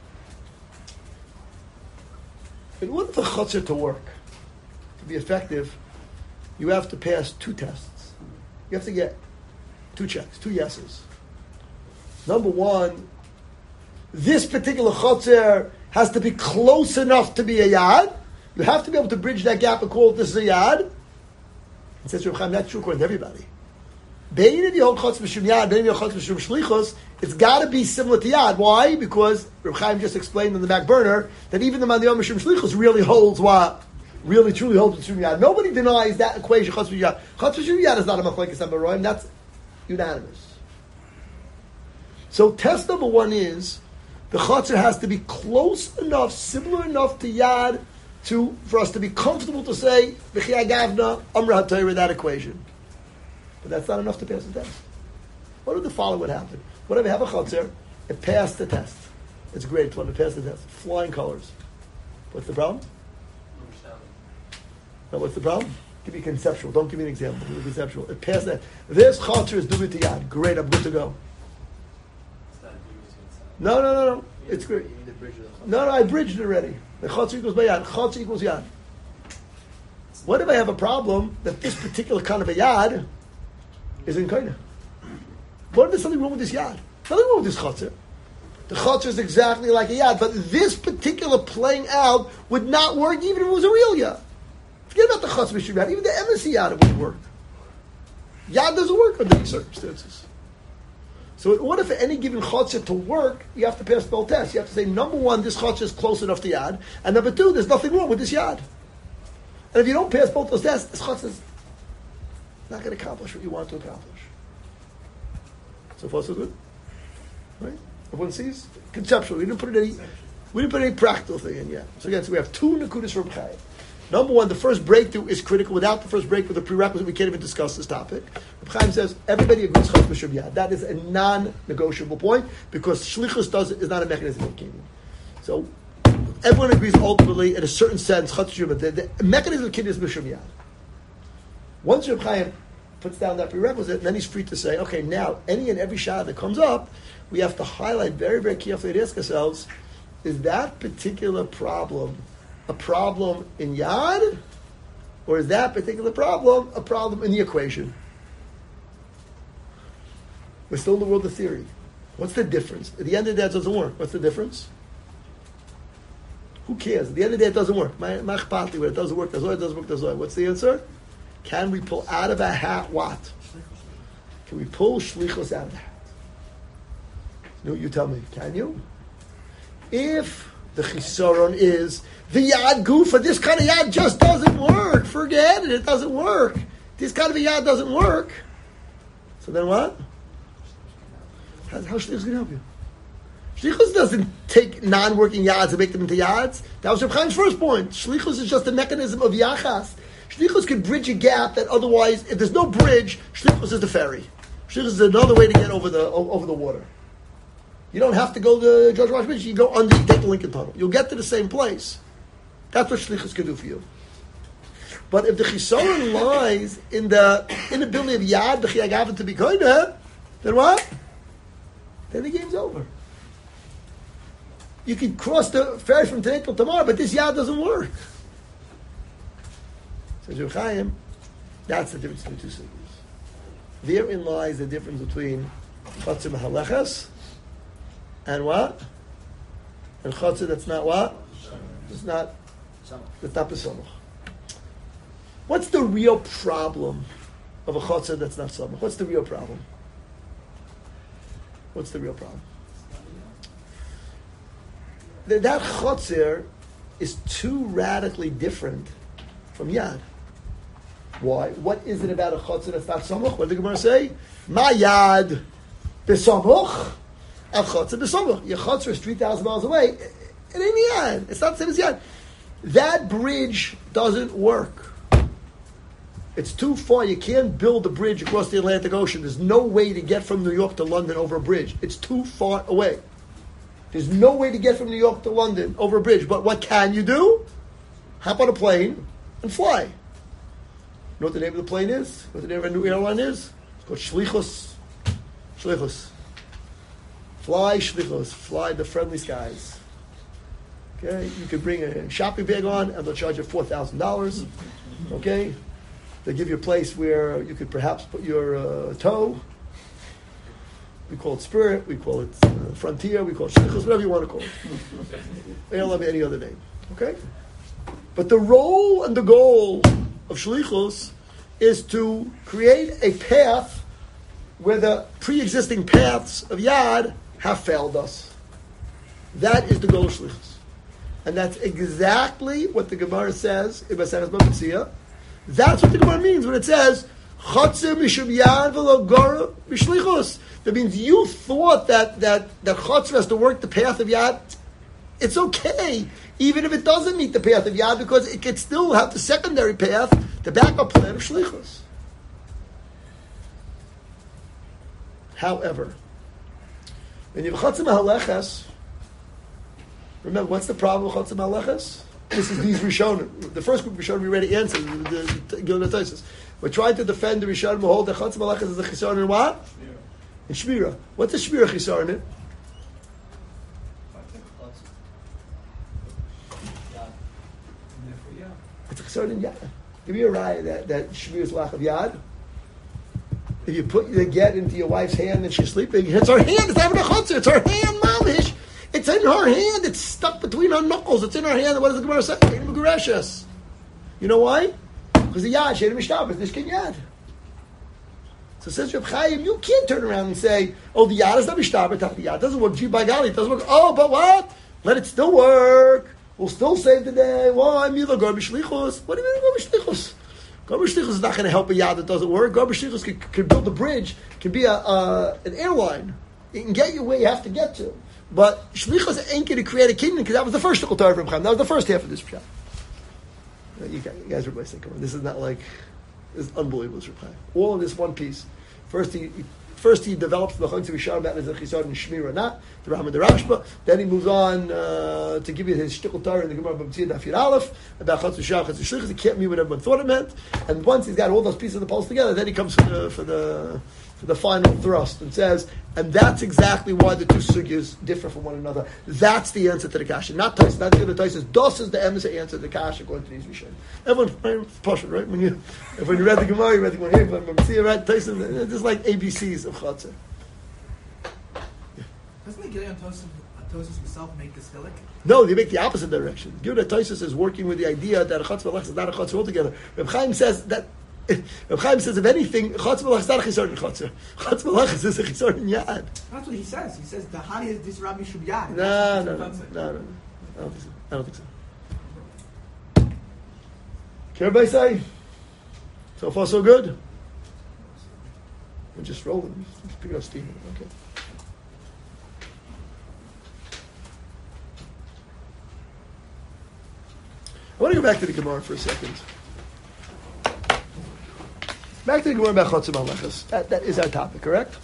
In order for chotzer to work, to be effective, you have to pass two tests. You have to get two checks, two yeses. Number one, this particular chotzer has to be close enough to be a yad. You have to be able to bridge that gap and call it this is a yad. It says Reb Chaim, that's true according to everybody. Bein if you hold chotzer b'shum yad, bein if you hold chotzer b'shum shlichus, it's got to be similar to yad. Why? Because Reb Chaim just explained in the back burner that even the man the b'shum shlichus really holds what? Really truly holds b'shum yad. Nobody denies that equation chotzer b'shum yad. Chotzer b'shum yad is not a machlekes amaroim. That's unanimous. So test number one is the chotzer has to be close enough, similar enough to yad, to for us to be comfortable to say v'chiyah gavna amra ha'torah that equation. But that's not enough to pass the test. What would the following would happen? Whatever have a chotzer, it passed the test. It's great. It's one to pass the test. Flying colors. What's the problem? Now, what's the problem? Give me conceptual. Don't give me an example. Give me conceptual. It passed that. This chotzer is dubit yad. Great. I'm good to go. No, no, no, no. It's great. No, no. I bridged it already. The chotzer equals by yad. Chotzer equals yad. What if I have a problem that this particular kind of a yad is in kaina? What if there's something wrong with this yad? Nothing wrong with this chotzer. The chotzer is exactly like a yad, but this particular playing out would not work even if it was a real yad. Forget about the chotzer b'shum yad. Even the embassy yad, it wouldn't work. Yad doesn't work under these circumstances. So in order for any given chotzer to work, you have to pass both tests. You have to say, number one, this chotzer is close enough to yad, and number two, there's nothing wrong with this yad. And if you don't pass both those tests, this chotzer is not going to accomplish what you want to accomplish. So far, so good, right? Everyone sees conceptual. We didn't put it any, we didn't put any practical thing in yet. So again, so we have two nakudas from Chaim. Number one, the first breakthrough is critical. Without the first breakthrough, the prerequisite, we can't even discuss this topic. Chaim says everybody agrees chotzer b'shum yad. That is a non-negotiable point because shlichus does is not a mechanism of kingdom. So everyone agrees ultimately, in a certain sense, chotzer b'shum yad. The mechanism of kingdom is b'shum yad. Once Reb Chaim puts down that prerequisite, then he's free to say, okay, now any and every shah that comes up, we have to highlight very, very carefully to ask ourselves, is that particular problem a problem in yad, or is that particular problem a problem in the equation? We're still in the world of theory. What's the difference? At the end of the day, it doesn't work. What's the difference? Who cares? At the end of the day, it doesn't work. My machpati, where it doesn't work, that's why it doesn't work, that's why. What's the answer? Can we pull out of a hat what? Can we pull shlichus out of the hat? No, you tell me. Can you? If the chisaron is the yad gufa, this kind of yad just doesn't work. Forget it. It doesn't work. This kind of a yad doesn't work. So then what? How, how shlichus going to help you? Shlichus doesn't take non-working yads and make them into yads. That was Reb Chaim's first point. Shlichus is just a mechanism of yachas. Shlichus can bridge a gap that otherwise, if there's no bridge, shlichus is the ferry. Shlichus is another way to get over the over the water. You don't have to go to George Washington Bridge. You go under, you take the Lincoln Tunnel. You'll get to the same place. That's what shlichus can do for you. But if the chisaron lies in the inability of yad b'chiyah gavin to be koineh, then what? Then the game's over. You can cross the ferry from today till tomorrow, but this yad doesn't work. Says Reb Chaim, that's the difference between two signals. Therein lies the difference between chotzer mahalechas and what? And chotzer that's not what? It's not. It's not besamach. What's the real problem of a chotzer that's not samach? What's the real problem? What's the real problem? That, that chotzer is too radically different from yad. Why? What is it about a chotzer that's not samach? What did the Gemara say? Ma yad besamach, al chotzer besamach. Your chotzer is three thousand miles away. It, it ain't yad. It's not the same as yad. That bridge doesn't work. It's too far. You can't build a bridge across the Atlantic Ocean. There's no way to get from New York to London over a bridge. It's too far away. There's no way to get from New York to London over a bridge. But what can you do? Hop on a plane and fly. You know what the name of the plane is? What the name of a new airline is? It's called Shlichus. Shlichus. Fly Shlichus. Fly the friendly skies. Okay? You can bring a shopping bag on and they'll charge you four thousand dollars. Okay? They give you a place where you could perhaps put your uh, toe. We call it Spirit, we call it uh, Frontier, we call it Shlichus, whatever you want to call it. They don't have any other name. Okay? But the role and the goal of Shlichus is to create a path where the pre-existing paths of Yad have failed us. That is the goal of Shlichus. And that's exactly what the Gemara says in Maseches Bava Metzia. That's what the Gemara means when it says, Chatzir mishum Yad v'lo gora b'shlichus. That means you thought that that that Chatzir has to work the path of Yad. It's okay, even if it doesn't meet the path of Yad, because it can still have the secondary path, the backup plan of Shlichus. However, when you have Chatzim HaLeches, remember, what's the problem with Chatzim HaLeches? This is these Rishonim. The first group of Rishonim we already answered, the, the, the Gilad Taisus. We're trying to defend the Rishonim who hold that Chatzim HaLeches is a Chisaron in what? Shmira. In Shmira. What's a Shmira Chisaron in? It's a Chisaron in Yad. Give me a raya that, that Shmira is lack of Yad. If you put the get into your wife's hand and she's sleeping, it's her hand, it's having a chutzah, it's her hand, mamish. It's in her hand, it's stuck between her knuckles, it's in her hand. What does the Gemara say? You know why? Because the Yad, Shedem Mishtabas, this can Yad. So says Reb Chaim, you can't turn around and say, oh, the Yad is not Mishtabas, the Yad doesn't work, G by golly, it doesn't work. Oh, but what? Let it still work. We'll still save the day. Why? Mila Gar B'Shlichus. What do you mean Gar B'Shlichus? Gar B'Shlichus is not going to help a Yad that doesn't work. Gar B'Shlichus can, can build a bridge, can be a, uh, an airline. It can get you where you have to get to. But Shlichus ain't going to create a kingdom, because that was the first Shlichus Torah from Chaim. That was the first half of this Pshat. You guys, you guys are saying, come on, this is not like, this is unbelievable, this Chaim. All in this one piece. First he, he First he develops the Chon Tzvi Sharbat as a Chisar and Shmira, not the Ram and the Rashba. Then he moves on uh, to give you his Shtickle Torah in the Gemara B'Mitzvah Daf Yud Aleph about Chon Tzvi Sharbat, Chon Tzvi Shlichus. He can't mean what everyone thought it meant. And once he's got all those pieces of the puzzle together, then he comes for the for the for the final thrust and says, and that's exactly why the two sugyas differ from one another. That's the answer to the kasha, not Tais, not the other Tais. Das is the emissary answer to the kasha according to these Rishonim. Everyone, Pasha, right? When you if when you read the Gemara, you read the Gemara here, but B'Mitzvah, right? Tais, there's like A B Cs of Chatzah. Doesn't the Gilyon Tosis himself make this hillik? No, they make the opposite direction. Gilyon Tosis is working with the idea that a Chatzah Malach is not a Chatzah altogether. Reb Chaim says that, Reb Chaim says, if anything, Chatzah Malach is not a Chisar in Chatzah. Chatzah Malach is a Chisar in Yad. That's what he says. He says, the Hani is this Rabbi Shub Yad. No, no, no, no, no, no. I don't think so. I don't think so. Can everybody say? So far, so good? We're just rolling. Just picking up steam. Okay. I want to go back to the Gemara for a second. Back to the Gemara about Chatzim HaLeches. That, that is our topic, correct?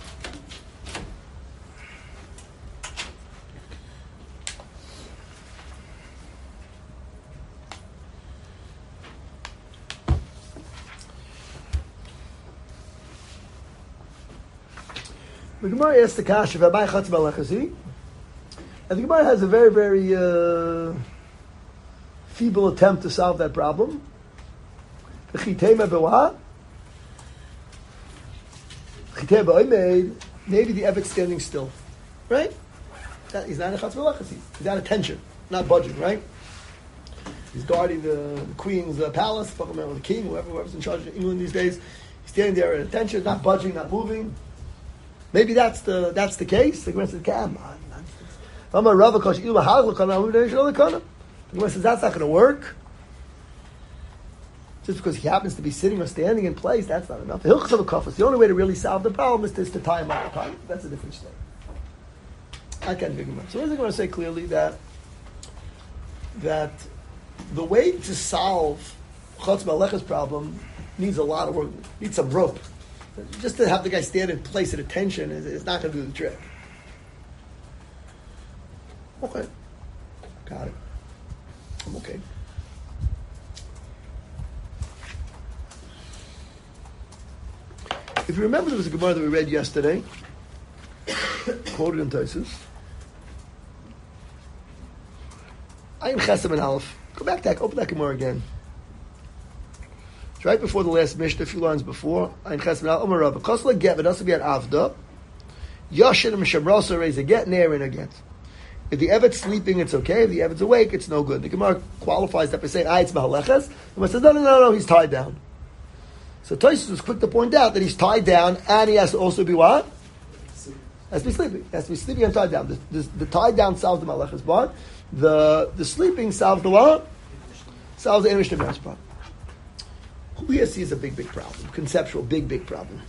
The Gemara asks the Kasha, V'abai Chatzim HaLeches hi? And the Gemara has a very, very... Uh, feeble attempt to solve that problem. Maybe the Ebed standing still. Right? He's not a Chatzim HaLeches. He's out of tension, not budging, right? He's guarding the, the Queen's uh, palace, or the king, whoever, whoever's in charge of England these days. He's standing there at attention, not budging, not moving. Maybe that's the that's the case. The Gemara says, come on. The Gemara says that's not going to work. Just because he happens to be sitting or standing in place, that's not enough. The Hilchos of Kafos, the only way to really solve the problem is to, is to tie him up. Time. That's a different story. I can't figure it out. So what is it going to say clearly that that the way to solve Chatzim HaLeches problem needs a lot of work. Needs some rope. Just to have the guy stand in place at attention is, is not going to do the trick. Okay. Got it. I'm okay. If you remember, there was a Gemara that we read yesterday, quoted in Tosfos. Ayin Chesem and Aleph. Go back to that, open that Gemara again. It's right before the last Mishnah, a few lines before. Ayin Chesem and Aleph. Omer Rabba. Kosla get, but also be at Avda. Yashin and Mishamrosa raise a get, near and a get. If the Evet's sleeping, it's okay. If the Evet's awake, it's no good. The Gemara qualifies that by saying, ah, it's Mahaleches. The Gemara says, no, no, no, no, he's tied down. So Tosfos was quick to point out that he's tied down and he has to also be what? Has to be sleeping. He has to be sleeping and tied down. The, the, the tied down solves the Mahaleches part. The the sleeping solves the what? Solves the Amish Neveres part. Who here sees a big, big problem? Conceptual, big, big problem.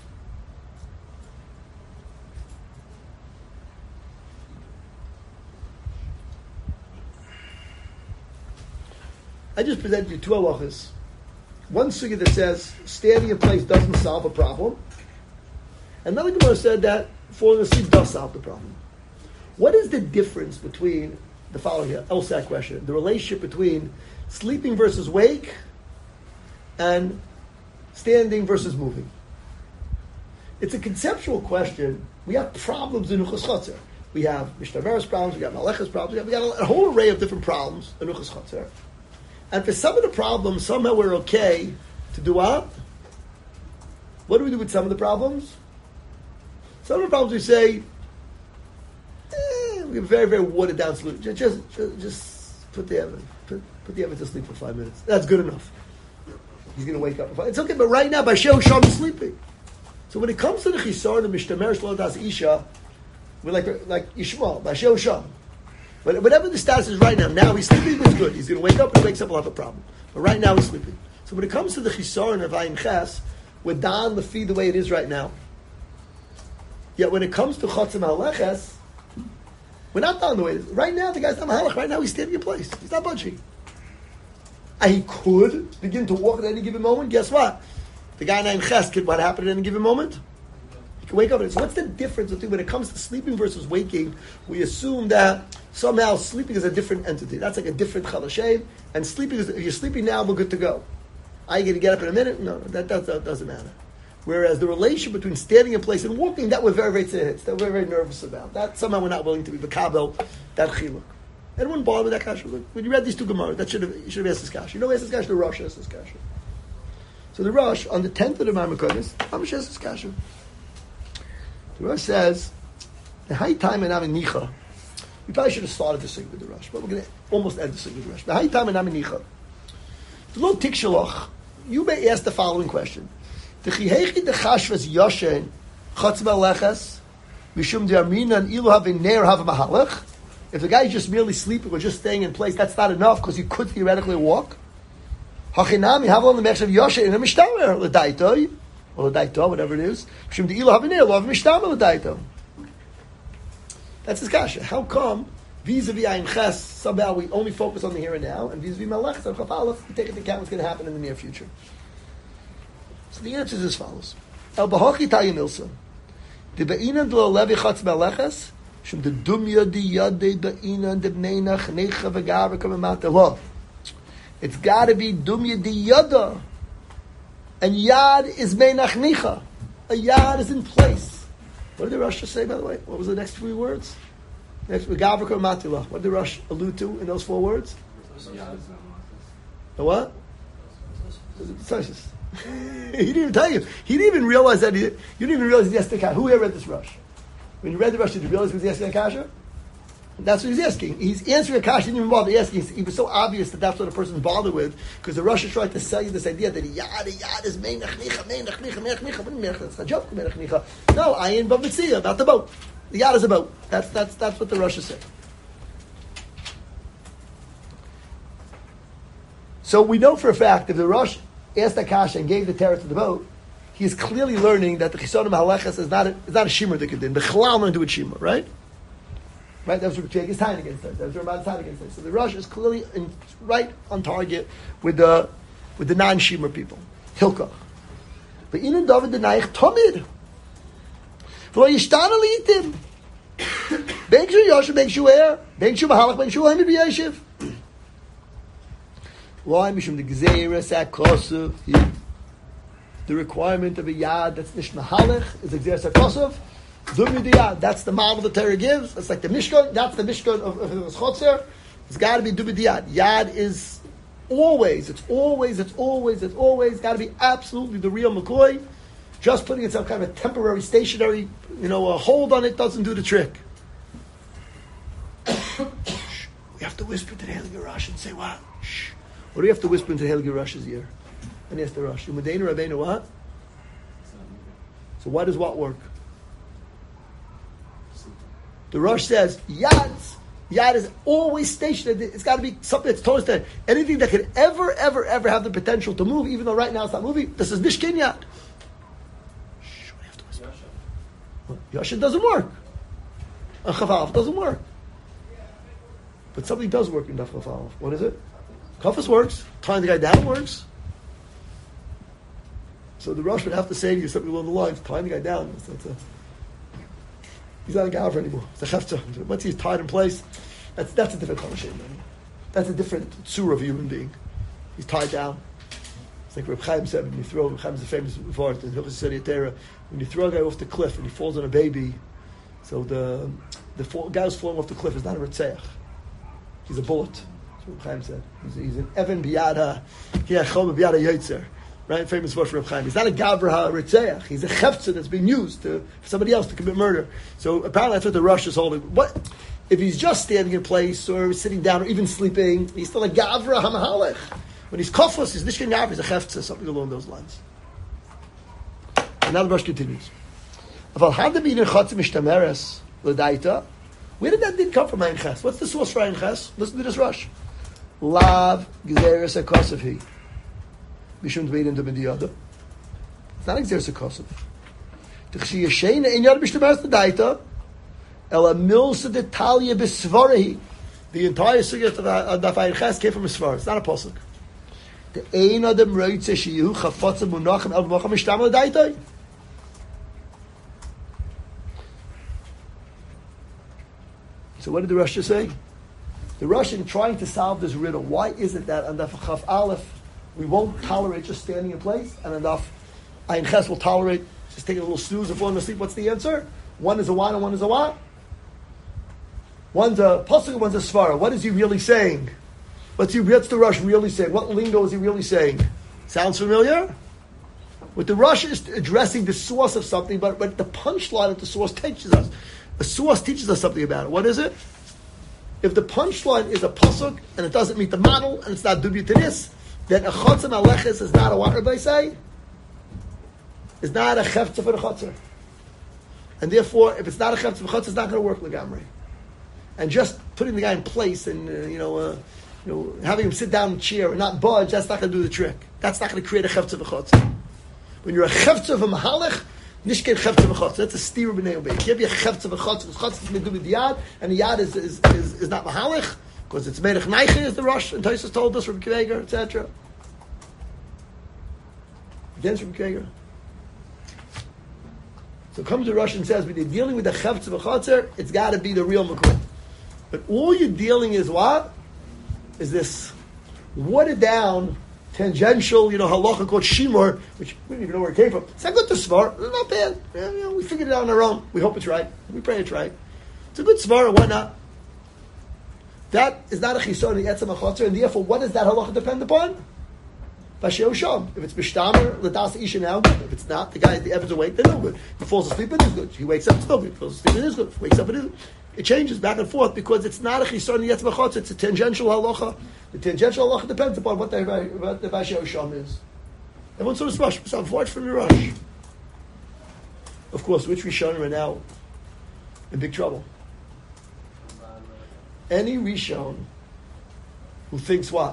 I just presented you two halachas. One sugya that says standing in place doesn't solve a problem. Another Gemara said that falling asleep does solve the problem. What is the difference between the following here, L S A T question, the relationship between sleeping versus wake and standing versus moving? It's a conceptual question. We have problems in Nuchas Chotzer. We have Mishnah Berurah problems, we have Malachas problems, we have, we have a whole array of different problems in Nuchas Chotzer. And for some of the problems, somehow we're okay to do what? What do we do with some of the problems? Some of the problems we say, eh, we have very, very watered down solution. Just, just, just put the Evan, put, put the Evan to sleep for five minutes. That's good enough. He's going to wake up. It's okay, but right now, by Sheo Sham is sleeping. So when it comes to the Chisar, the Mishtamer Shlo Das Isha, we're like like Yishmael, by Sheo Sham. But whatever the status is right now, now he's sleeping, it's good. He's going to wake up and he wakes up, he'll have a problem. But right now he's sleeping. So when it comes to the Chisar of Ayin Ches, we're down the feed the way it is right now. Yet when it comes to Chotzim HaLeches, we're not down the way it is. Right now, the guy's not Mahalach. Right now, he's standing in place. He's not budging. And he could begin to walk at any given moment. Guess what? The guy in Ayin Ches could what happened at any given moment? He can wake up. So what's the difference between when it comes to sleeping versus waking? We assume that somehow sleeping is a different entity. That's like a different Chalashem. And sleeping is, if you're sleeping now, we're good to go. Are you going to get up in a minute? No, that, that, that doesn't matter. Whereas the relationship between standing in place and walking, that we're very, very tzehitz, that we're very nervous about. That somehow we're not willing to be v'kabel, that chiluk. And it wouldn't bother with that kasha. When you read these two Gemaras, that should have, you should have asked this kasha. You know, asked this kasha, the Rosh asked this kasha. So the Rosh, on the tenth of the Maimonides, Amish asked this kasha. The Rosh says, the high time in Aminicha, we probably should have started the sing with the Rosh, but we're going to almost end the sing with the Rosh. The high time in Aminicha. The little tikshalach, you may ask the following question. The chihechi de chashvas yoshen chotz malechas mishum de amina and ilu have ner have a mahalach. If the guy is just merely sleeping or just staying in place, that's not enough because he could theoretically walk. Hachinami have on the mechshav yoshen in a mishtamer l'daitoi or l'daito, whatever it is. Mishum de ilu have ner lo have mishtamer l'daito. That's his kasha. How come vis-a-vis Ayin Ches somehow we only focus on the here and now, and vis-a-vis malachas and chapalach we take into account what's going to happen in the near future? So the answer is as follows. El Bahochi Tayim Ilsa. The Be'inan Dlo Levi Chatz Melechas, Shum the Dumya di Yadei Be'inan de Bneina Chnecha V'Gavra Kamamata Lo. It's got to be Dumya di Yada. And Yad is Meinach Nicha. A Yad is in place. What did the Rosh say, by the way? What was the next three words? Next, V'Gavra Kamamata Lo. What did the Rosh allude to in those four words? The what? Tosfos. He didn't even tell you. He didn't even realize that he, you didn't even realize he asked the kasha. Who here read this Rosh? When you read the Rosh, did you realize he was asking a kasha? That's what he's asking. He's answering a kasha. He didn't even bother asking. It was so obvious that that's what a person's bothered with, because the Rosh is trying to sell you this idea that yad yad is meinach nicha, meinach nicha, meinach nicha. What do you mean? That's a joke. Meinach nicha. No, ayin b'mitzia about the boat. The yad is a boat. That's that's that's what the Rosh is saying. So we know for a fact if the Rosh asked the kasha and gave the terror to the boat, he is clearly learning that the chisonim halachas is not a, is not a shimmer that could do. The chalal learned to do it shimmer, right? Right? That was Rebbe is tying against that. That was Ramban tying against that. So the Rosh is clearly in, right on target with the with the non-shimmer people. Hilkach. But in David the Naich Tomid. For you stand and eat him. Make sure Yosha, make sure air. Make sure Mahalach, make sure Hamid B'Yeshiv. Why? Mishum the Gzeira Sakosov. The requirement of a Yad that's Nish Mahalach is Gzeira Sakosov. Zumi the Yad. That's the model the Torah gives. It's like the Mishkan. That's the Mishkan of, of, of Chotzer. It's got to be Dumi the Yad. Yad is always, it's always, it's always, it's always got to be absolutely the real McCoy. Just putting it some kind of a temporary, stationary, you know, a hold on it doesn't do the trick. We have to whisper to the Heilige Rosh and say, what? Shh. What do we have to whisper into the Heilige Rosh's ear? And ask the Rosh, Umadena Rabbeinu what? So why does what work? The Rosh says, Yad, Yad is always stationary. It's got to be something that's totally steady. Anything that could ever, ever, ever have the potential to move, even though right now it's not moving, this is Nishkin Yad. Shh, what do you have to whisper? Yasha doesn't work. A Chavav doesn't work. But something does work in Daf Chavav. What is it? Kafas works. Tying the guy down works. So the Rosh would have to say to you something along the lines, tying the guy down. That's, that's a, he's not a Gavra anymore. It's a Chefta. Once he's tied in place, that's that's a different conversation. That's a different surah of a human being. He's tied down. It's like Reb Chaim said, when you throw, Reb Chaim is a famous Vart in Hilchos Yisrael Torah, when you throw a guy off the cliff and he falls on a baby, so the the fall, guy who's falling off the cliff is not a Retzeach. He's a bullet. That's what Reb Chaim said. He's, he's an Evan Biyada, Kiyachom Biyada Yotzer. Right? Famous word for Reb Chaim. He's not a Gavra Ritzeach. He's a Chefza that's being used to, for somebody else to commit murder. So apparently that's what the Rosh is holding. What if he's just standing in place or sitting down or even sleeping? He's still a Gavra Hamahalech. When he's Kofos, he's Nishkan Gavra, he's a Chefza, something along those lines. And now the Rosh continues. Where did that din come from, Ein Ches? What's the source for Ein Ches? Listen to this Rosh. Lav Gzeres HaKosov. Mishum Dvein into Mediyada. It's not Gzeres HaKosov. T'chshi Yeshena in Yad B'Shtameres L'Daita Ela Milsa D'Talia B'Svarahi. The entire sugya of Daf Ein Ches came from a Svar. It's not a posuk. The Ein Adam Roitze Sheyu Chafotza Munachem El V'Mocham Mishtam L'Daita. So what did the Rosh say? The Rosh, in trying to solve this riddle, why is it that on Daf Chaf Aleph we won't tolerate just standing in place, and on Daf Ein Ches will tolerate just taking a little snooze and falling asleep? What's the answer? One is a what and one is a what? One's a pasuk, one's a svara. What is he really saying? What's he? What's the Rosh really saying? What lingo is he really saying? Sounds familiar? What the Rosh is addressing the source of something, but, but the punchline that the source teaches us. The source teaches us something about it. What is it? If the punchline is a pasuk and it doesn't meet the model and it's not dubya to this, then a chotzer maleches is not a what Rabbi say? It's not a chefza for the chotzer. And therefore, if it's not a chefza for chotzer, it's not going to work legamri. And just putting the guy in place and uh, you know, uh, you know, having him sit down in a chair and not budge, that's not going to do the trick. That's not going to create a chefza for chotzer. When you're a chefza for mahalech, Nishken chefza v'chotz. That's a steer b'nei obey. You can't be a chefza v'chotz because chotz is made with the yad, and the yad is is, is, is not mahalich because it's made of neiche, as the Rosh and Tosfos told us from Kveger, et cetera. Against from Kveger. So comes the Rosh and says, when you're dealing with the chefza v'chotzer, it's got to be the real makor. But all you're dealing is what? Is this watered down, tangential, you know, halacha called shimur, which we don't even know where it came from. It's not good to svar. It's not bad. Yeah, you know, we figured it out on our own. We hope it's right. We pray it's right. It's a good svar. Why not? That is not a chison in etzem achotzer, and therefore, what does that halacha depend upon? Vasheu sham. If it's bishtamer, l'das isha now good. If it's not, the guy at the evidence awake, they're no good. He falls asleep, it is good. He wakes up, it's no good. He falls asleep, it is good. He wakes up, it is good. It changes back and forth because it's not a chison in etzem achotzer. It's a tangential halacha. The tangential halacha depends upon what the what the Vasheu Sham is. Everyone sort of rush. So avoid from your rush. Of course, which Rishonim are now in big trouble? Any Rishon who thinks what?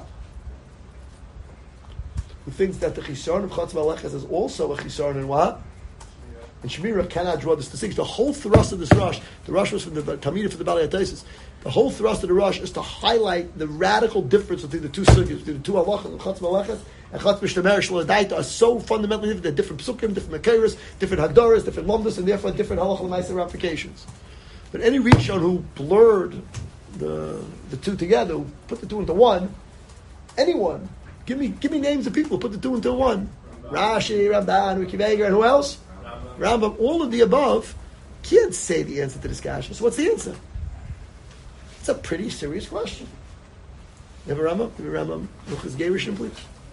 Who thinks that the Chisaron of Chotz Maleches is also a Chisaron in what? And Shemira cannot draw this distinction. The whole thrust of this rush, the rush was from the Talmidim for the Balei HaTaisis. The whole thrust of the rush is to highlight the radical difference between the two sugyas, between the two halachas, the Chatz Malachas and Chatz Mishtamer Shaladaita are so fundamentally different. They're different psukim, different makeris, different hagdaras, different lomdas, and therefore different halacha l'maaseh ramifications. But any Rishon who blurred the the two together, who put the two into one, anyone, give me give me names of people who put the two into one. Rashi, Ramban, Ricky Vega, and who else? Rambam. Rambam. All of the above can't say the answer to this kasha. So what's the answer? It's a pretty serious question. You have a Rambam? Give me a Rambam. Luchas Gerishim, please.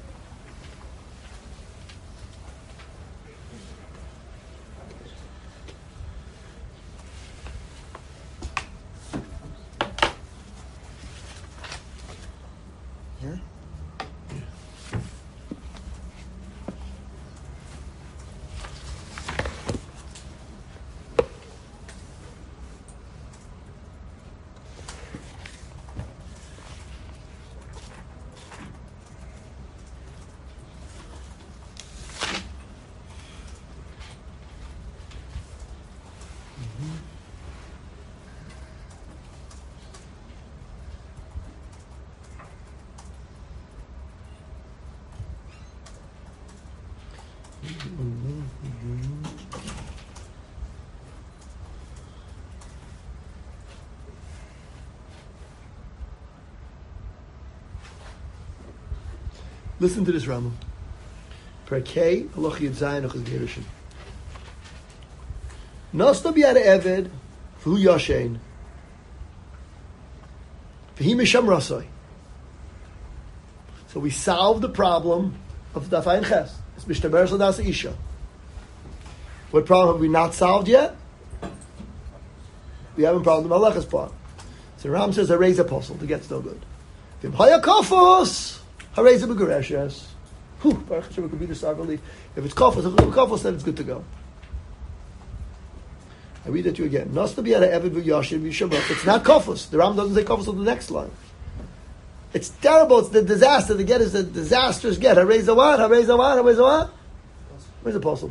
Here? Listen to this Rambam. Perkei Halacha Yud Zayin Achaz Gerushin. Nosna biyad eved v'hu yashen v'hi misham rasoi. So we solved the problem of Daf Ayin Ches. It's Mishtaber Sadas Isha. What problem have we not solved yet? We have a problem with Malachas part. So Ram says, I raise a apostle to get no good. V'im haya kafos. Harei Begareshes. Whew, Baruch Hashem, it could be the star relief. If it's kafos, if it's kafos, then it's good to go. I read it to you again. Nosna biyad eved v'yashin v'yishabach. It's not kafos. The Ram doesn't say kafos on the next line. It's terrible. It's the disaster. The get is the disastrous get. Harei zawad, harei zawad, harei zawad. Where's the apostle?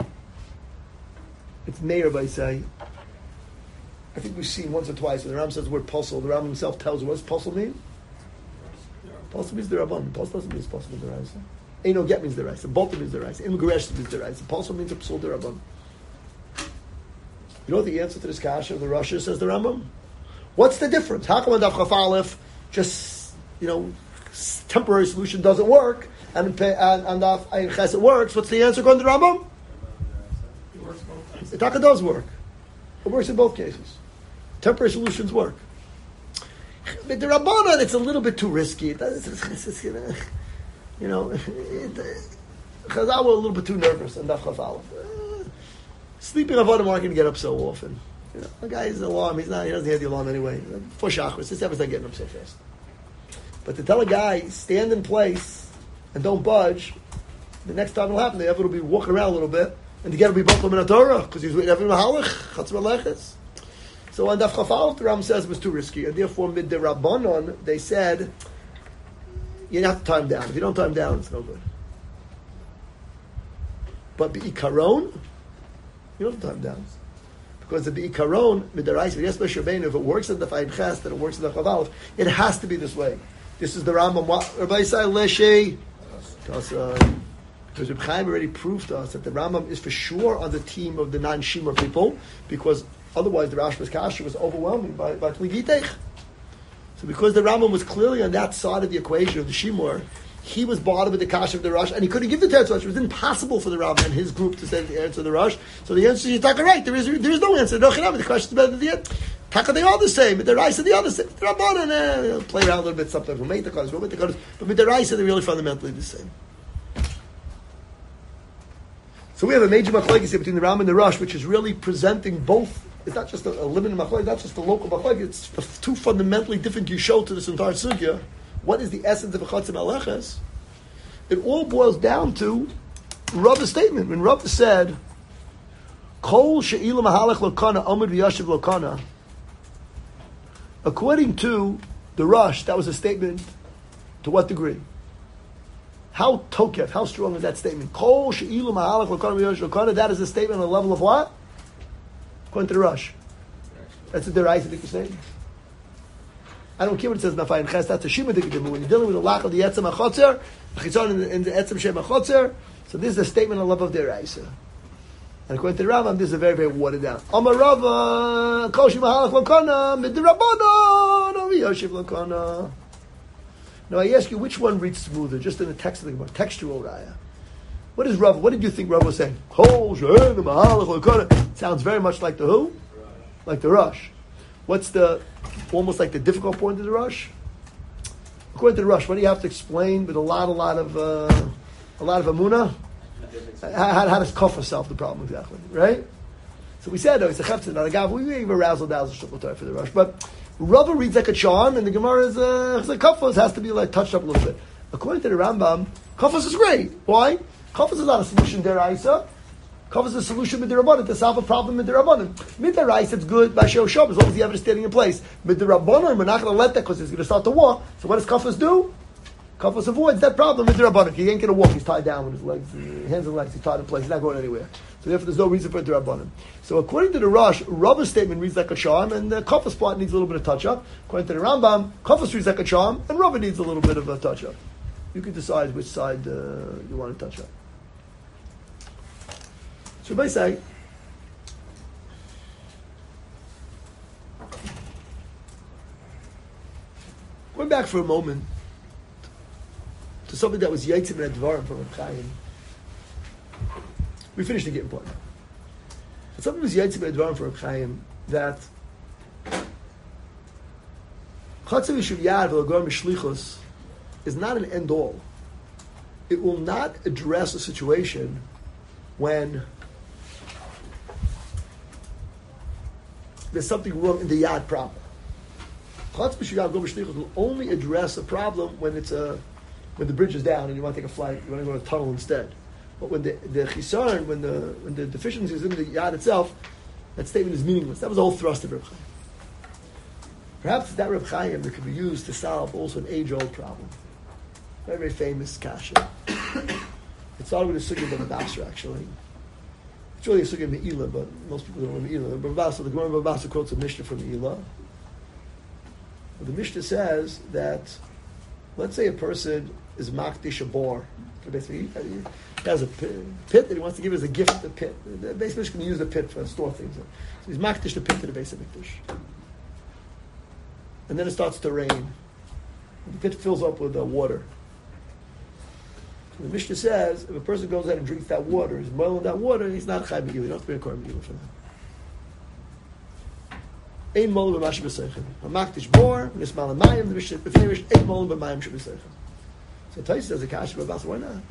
It's Meir by say. I think we've seen once or twice when the Ram says the word posel. The Ram himself tells you what does posel mean? Posel means the Rabban. Posel doesn't mean posel means the Raisa. Eino get means the Raisa. Bolta means the Raisa. Imgeresh means the Raisa. Posel means a psul the Rabban. You know what the answer to this kasha of the Rasha says the Rambam? What's the difference? How come on Daf Chaf Aleph just, you know, temporary solution doesn't work and and, and Daf Ayin Ches it works? What's the answer according to the Rambam? It works both ways. The Taka does work. It works in both cases. Temporary solutions work. But the Rabbanan, it's a little bit too risky. It does, it's, it's, you know, Chazal were a little bit too nervous on Daf Chaf Aleph. Uh, sleeping avodim aren't going to get up so often. You know, the guy is an alarm. He's not. He doesn't hear the alarm anyway. For shachris, this happens not getting up so fast. But to tell a guy stand in place and don't budge, the next time it'll happen, the Eved will be walking around a little bit, and the guy will be buckling in a Torah because he's waiting every mahalach chatz maleches. So on Daf Chaf Aleph, the Ram says it was too risky, and therefore mid the Rabbanon they said you have to time down. If you don't time down, it's no good. But be'ikaron, you don't have to time down. Because the be'ikaron, midaraisa, yes, b'shabbeinu, if it works in the Ayin Ches, then it works in the Chaf Aleph. It has to be this way. This is the Rambam. Rabbi Yisai Leshe, because Reb Chaim already proved to us that the Rambam is for sure on the team of the non-Shimur people, because otherwise the Rashba's kasha was overwhelming by by Tligitech. So because the Rambam was clearly on that side of the equation of the Shimur, he was bothered with the kasha of the Rush, and he couldn't give the teretz. It was impossible for the Rambam and his group to say the answer to the Rush. So the answer is Taka right. There is there is no answer. No chinam. The question is better than the end. Taka they all the same. But the Rice and the other same. The Rabbanan eh, play around a little bit sometimes. We'll make the colors. We'll make the colors. But with the Rice, they're really fundamentally the same. So we have a major machlokes here between the Rambam and the Rush, which is really presenting both. It's not just a, a limited machlokes, not just a local machlokes. It's the two fundamentally different gishot to this entire sugya. What is the essence of a chatzim aleches? It all boils down to Rav's statement. When Rav said, "Kol she'ilam mahalach lokana amud v'yashiv lokana," according to the Rush, that was a statement. To what degree? How tokef, how strong is that statement? Kol she'ilu ma'alach l'kana v'yosh l'kana, that is a statement on the level of what? According to the Rush. That's a deraisa dikkur statement. I don't care what it says, Nafayin Ches, that's a Shima dikkur. When you're dealing with the lach of the etzem hachotzer, the chitzon in the, in the etzem shem hachotzer, so this is a statement on the level of deraisa. And according to the Rambam, this is a very, very watered down. Amar Rava, Kol she'ilu ma'alach l'kana, midrabanan, v'yoshiv l'kana. Now I ask you, which one reads smoother, just in the text of the Gemara, textual raya? What is Rav? What did you think Rav was saying? Sounds very much like the who? Like the Rush. What's the, almost like the difficult point of the Rush? According to the Rush, what do you have to explain with a lot, a lot of, uh, a lot of Amunah? How, how does Kafah solve the problem exactly, right? So we said, oh, it's a cheftzah, not a gav. We gave a razzle dazzle shukal for the Rush, but Rava reads like a charm, and the Gemara is uh, like Kafos has to be like touched up a little bit. According to the Rambam, Kafos is great. Why? Kafos is not a solution deraisa. Kafos is a solution midrabanan to solve a problem midrabanan. Midaraisa it's good by sheo shom as long as the evidence is standing in place. Midrabanan we're not going to let that because it's going to start to walk. So what does Kafos do? Kafos avoids that problem midrabanan. He ain't going to walk. He's tied down with his legs, uh, hands and legs. He's tied in place. He's not going anywhere. So therefore, there's no reason for it to rabbanim. So according to the Rush, Rava's statement reads like a charm, and the Kafos part needs a little bit of touch up. According to the Rambam, Kafos reads like a charm, and Rava needs a little bit of a touch up. You can decide which side uh, you want to touch up. So by say, going back for a moment to something that was Yaitzim and Advarim from Reb Chaim. We finished the getting point. But something was Yaitzim and Advarim from Reb Chaim that Chatzav Yishuv Yad v'Lagor Mishlichus is not an end all. It will not address a situation when there's something wrong in the Yad problem. Chatzav Yishuv Yad v'Lagor Mishlichus will only address a problem when it's a when the bridge is down and you want to take a flight, you want to go to a tunnel instead. But when the the chisarn, when the when the deficiency is in the Yad itself, that statement is meaningless. That was the whole thrust of Reb Chaim. Perhaps that Reb Chaim that could be used to solve also an age-old problem. Very, very famous kasha. It started with a sugya of Baba Basra, actually. It's really a sugya of Me'ilah, but most people don't know Me'ilah. Baba Basra, the Gemara of Baba Basra quotes a Mishnah from Me'ilah. But the Mishnah says that, let's say a person is makdish a bar. Basically, he has a pit, pit that he wants to give as a gift to the pit. Basically, he's going to use the pit for store things. So he's makdish the pit to the base of Mikdash. And then it starts to rain. The pit fills up with uh, water. So the Mishnah says, if a person goes out and drinks that water, he's boiling that water, he's not chai b'gilu. He don't have to be a korban b'gilu for that. Ein molen b'mash b'seichem. A makdish bar, nismal amayim, the Mishnah, b'finish, ein molen b'mayim sheb'seichem. So Tais says a kasha b'bas. Why not?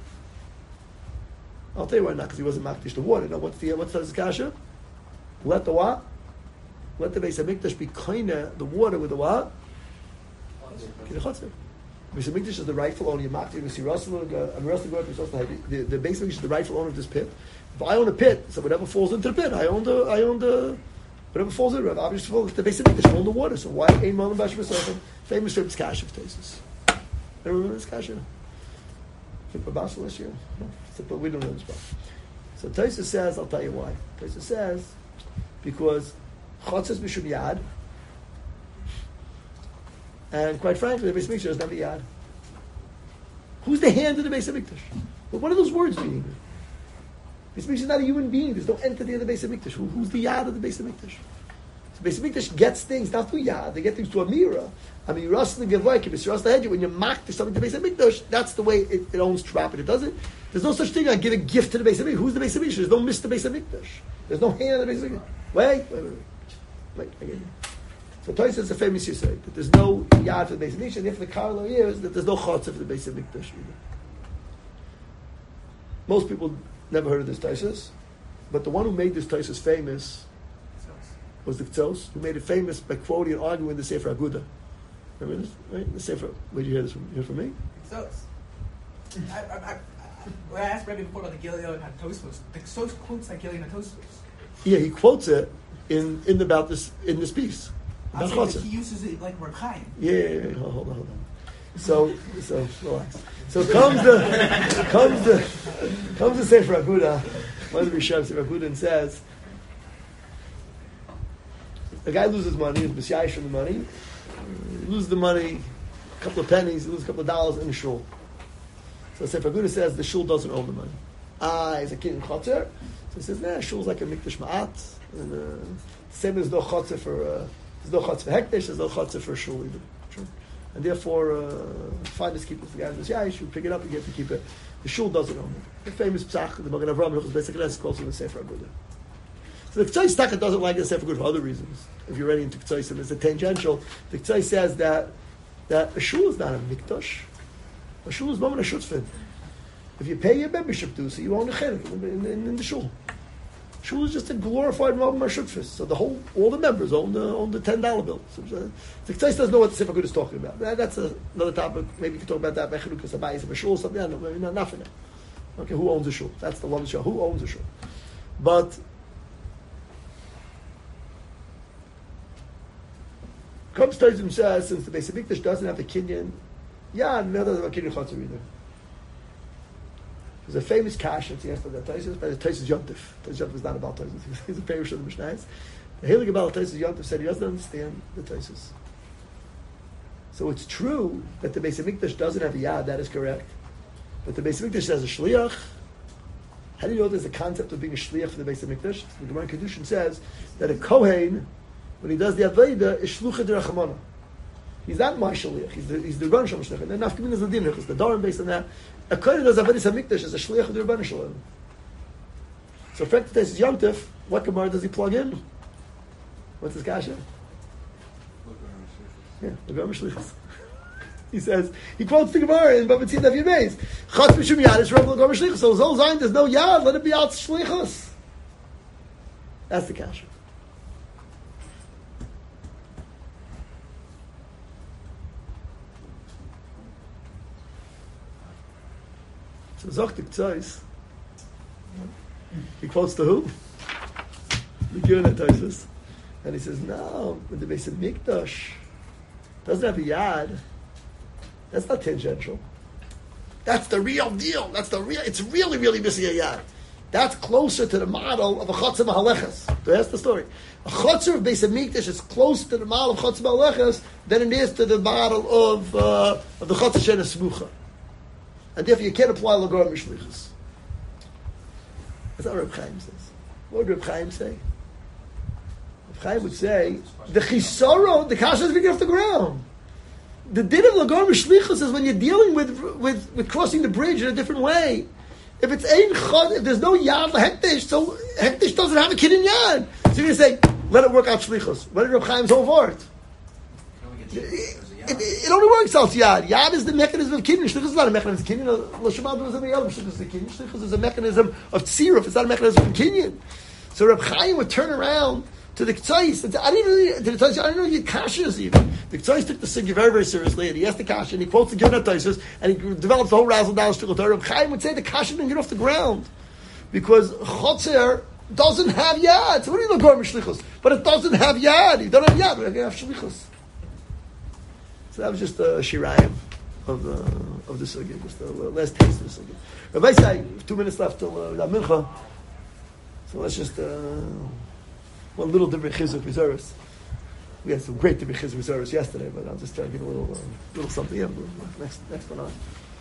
I'll tell you why not. Because he wasn't makdish the water. Now what's the what's the kasha? Let the what? Let the Beis Hamikdash be kinda the water with the what? The Beis Hamikdash is the rightful owner. The the Beis Hamikdash is the rightful owner of this pit. If I own a pit, so whatever falls into the pit, I own the I own the whatever falls into it. Obviously, falls the Beis Hamikdash own the water. So why ain't Malam Bash B'Sochem? Famous trip's kasha of Taisus. Remember this kasha? For Basel last year, but we don't know this part. So Taisus says, I'll tell you why. Taisus says because Chatzos Mishum Yad, and quite frankly, the Beis Hamikdash is never Yad. Who's the hand of the Beis Hamikdash? But what are those words meaning? Beis Hamikdash is not a human being. There's no entity of the Beis Hamikdash. Who, who's the Yad of the Beis Hamikdash? So Beis Hamikdash gets things not through Yad. They get things through Amira. I mean, you rust the Gevay, you rust the hedge. When you mock to something to the Beis Hamikdash, that's the way it, it owns trap. It doesn't. There's no such thing. I give a gift to the Beis Hamikdash. Who's the Beis Hamikdash? There's no Mister Beis Hamikdash. There's no hand of the Beis Hamikdash. Wait, wait, wait, wait. Wait, I get you. So Toys is a famous Yisrael that there's no Yad for the Beis Hamikdash, and if the Karlo is that there's no Chotz for the Beis Hamikdash either. Most people never heard of this Toys, but the one who made this Toys famous was the Tzos, who made it famous by quoting and arguing the Sefer Aguda. Remember this? Right? The Sefer. Where'd you hear this from? You hear from me? Tzos. I, I, I, when I asked Rebbe before about the Gilead and Tosfos, the Tzos quotes that Gilead and Tosfos. Yeah, he quotes it in in about this in this piece. I'm saying that he uses it like Reb Chaim. Yeah, yeah, yeah, hold on, hold on. So, so relax. So comes the comes the comes the Sefer Aguda. One of the Rishonim Sefer Aguda and says, a guy loses money, he's misyayish from the money. He loses the money, a couple of pennies, he loses a couple of dollars in the shul. So Sefer Aguda says the shul doesn't own the money. Ah, he's a kid in Chotzer. So he says, nah, shul's like a mikdash ma'at. And uh, same as no Chotzer for uh, there's no Chotzer for hekdesh, there's no Chotzer for shul either. Sure. And therefore, uh, find this keeper. The guy says, yeah, you should pick it up, you get to keep it. The shul doesn't own it. The famous Psach, the Magen Avraham, is basically that's close to the Sefer Aguda. So the K'tzai Staka doesn't like the Sefer Aguda for other reasons. If you're ready into K'tzai, it's a tangential. The K'tzai says that that a shul is not a mikdash. A shul is moment a shutzfin. If you pay your membership dues, so you own a chelik in, in, in, in the shul. Shul is just a glorified moment shutzfin. So the whole, all the members own the own the ten dollar bill. So uh, the K'tzai doesn't know what the Sefer Aguda is talking about. That, that's a, another topic. Maybe you can talk about that by Chelukas Habayis of a shul, something. No, no, not for now. Okay, who owns a shul? That's the one shul. Who owns a shul? But comes Taisim says, since the Beis Hamikdash doesn't have a kinyan, yeah, neither does have a kinyan chotzer either. There's a famous kash that's the answer to that Taisim, but Taisim Yontif. Taisim Yontif is not about Taisim. He's a famous of the Mishnayos. The Heilig about Taisim Yontif said he doesn't understand the Taisim. So it's true that the Beis Hamikdash doesn't have a yad, that is correct. But the Beis Hamikdash has a shliach. How do you know there's a concept of being a shliach for the Beis Hamikdash? The Gemara in Kedushin says that a kohen, when he does the Aveda, is shlucha derachamana. He's not my shliach. He's the he's the Rebbeinu Shalom shliach. And then nafkamin is the din. Because the Doran based on that, a kohen does Avedis Hamikdash as a shliach of the Rebbeinu Shalom. So, for this is Yontif. What Gemara does he plug in? What's his kasha? Yeah, the Rebbeinu Shlichus. He says he quotes the Gemara in Bava Tzia Daf Yemez. Chas mishum yad is Rebbeinu Rebbeinu Shlichus. So Zol Zayin, there's no yad. Let it be out shlichus. That's the kasha. So Zochtik Tzais, he quotes the who? The Gurnet Taisus. And he says, no, when the Beis Hamikdash doesn't have a yad, that's not tangential. That's the real deal. That's the real, it's really, really missing a yad. That's closer to the model of a Chotzer Mahaleches. So that's the story. A Chotzer of Beis Hamikdash is closer to the model of Chotzer Mahaleches than it is to the model of, uh, of the Chotzer Shena Smucha. And therefore you can't apply Lagor Mishlichus. That's not what Reb Chaim says. What would Reb Chaim say? Reb Chaim would say, the Chisoro, the Kasha is being off the ground. The din of Lagor Mishlichus is when you're dealing with, with, with crossing the bridge in a different way. If it's Ein Chod, if there's no Yad Hektish, so Hektish doesn't have a kid in Yad. So you're going to say, let it work out Shlichus. What did Reb Chaim's whole word? It, it only works out Yad. Yad is the mechanism of Kinyan. Shlichus is not a mechanism of Kinyan. L'Shema is every other. Shlichus is a Kinyan. Shlichus is a mechanism of Tziruf. It's not a mechanism of Kinyan. So Reb Chaim would turn around to the K'tzais and say, I didn't really, to the K'tzais, I didn't know you had Kashas even. The K'tzais took the Sugya very, very seriously, and he asked the Kasha, and he quotes the Gurnet Taisus, and he develops the whole Razzle Down Shtickle Torah. Reb Chaim would say the Kasha didn't get off the ground. Because Chotzer doesn't have Yad. So what do you look for Shlichus? But it doesn't have Yad. You don't have Yad, we have Shlichus. So that was just a shirayim of the of the sugya, just the last taste of the sugya. Rabbi say two minutes left till uh, the mincha, so let's just uh, one little divrei chizuk reserves. We had some great divrei chizuk reserves yesterday, but I'll just try to give a little uh, little something. Yeah, next next one on.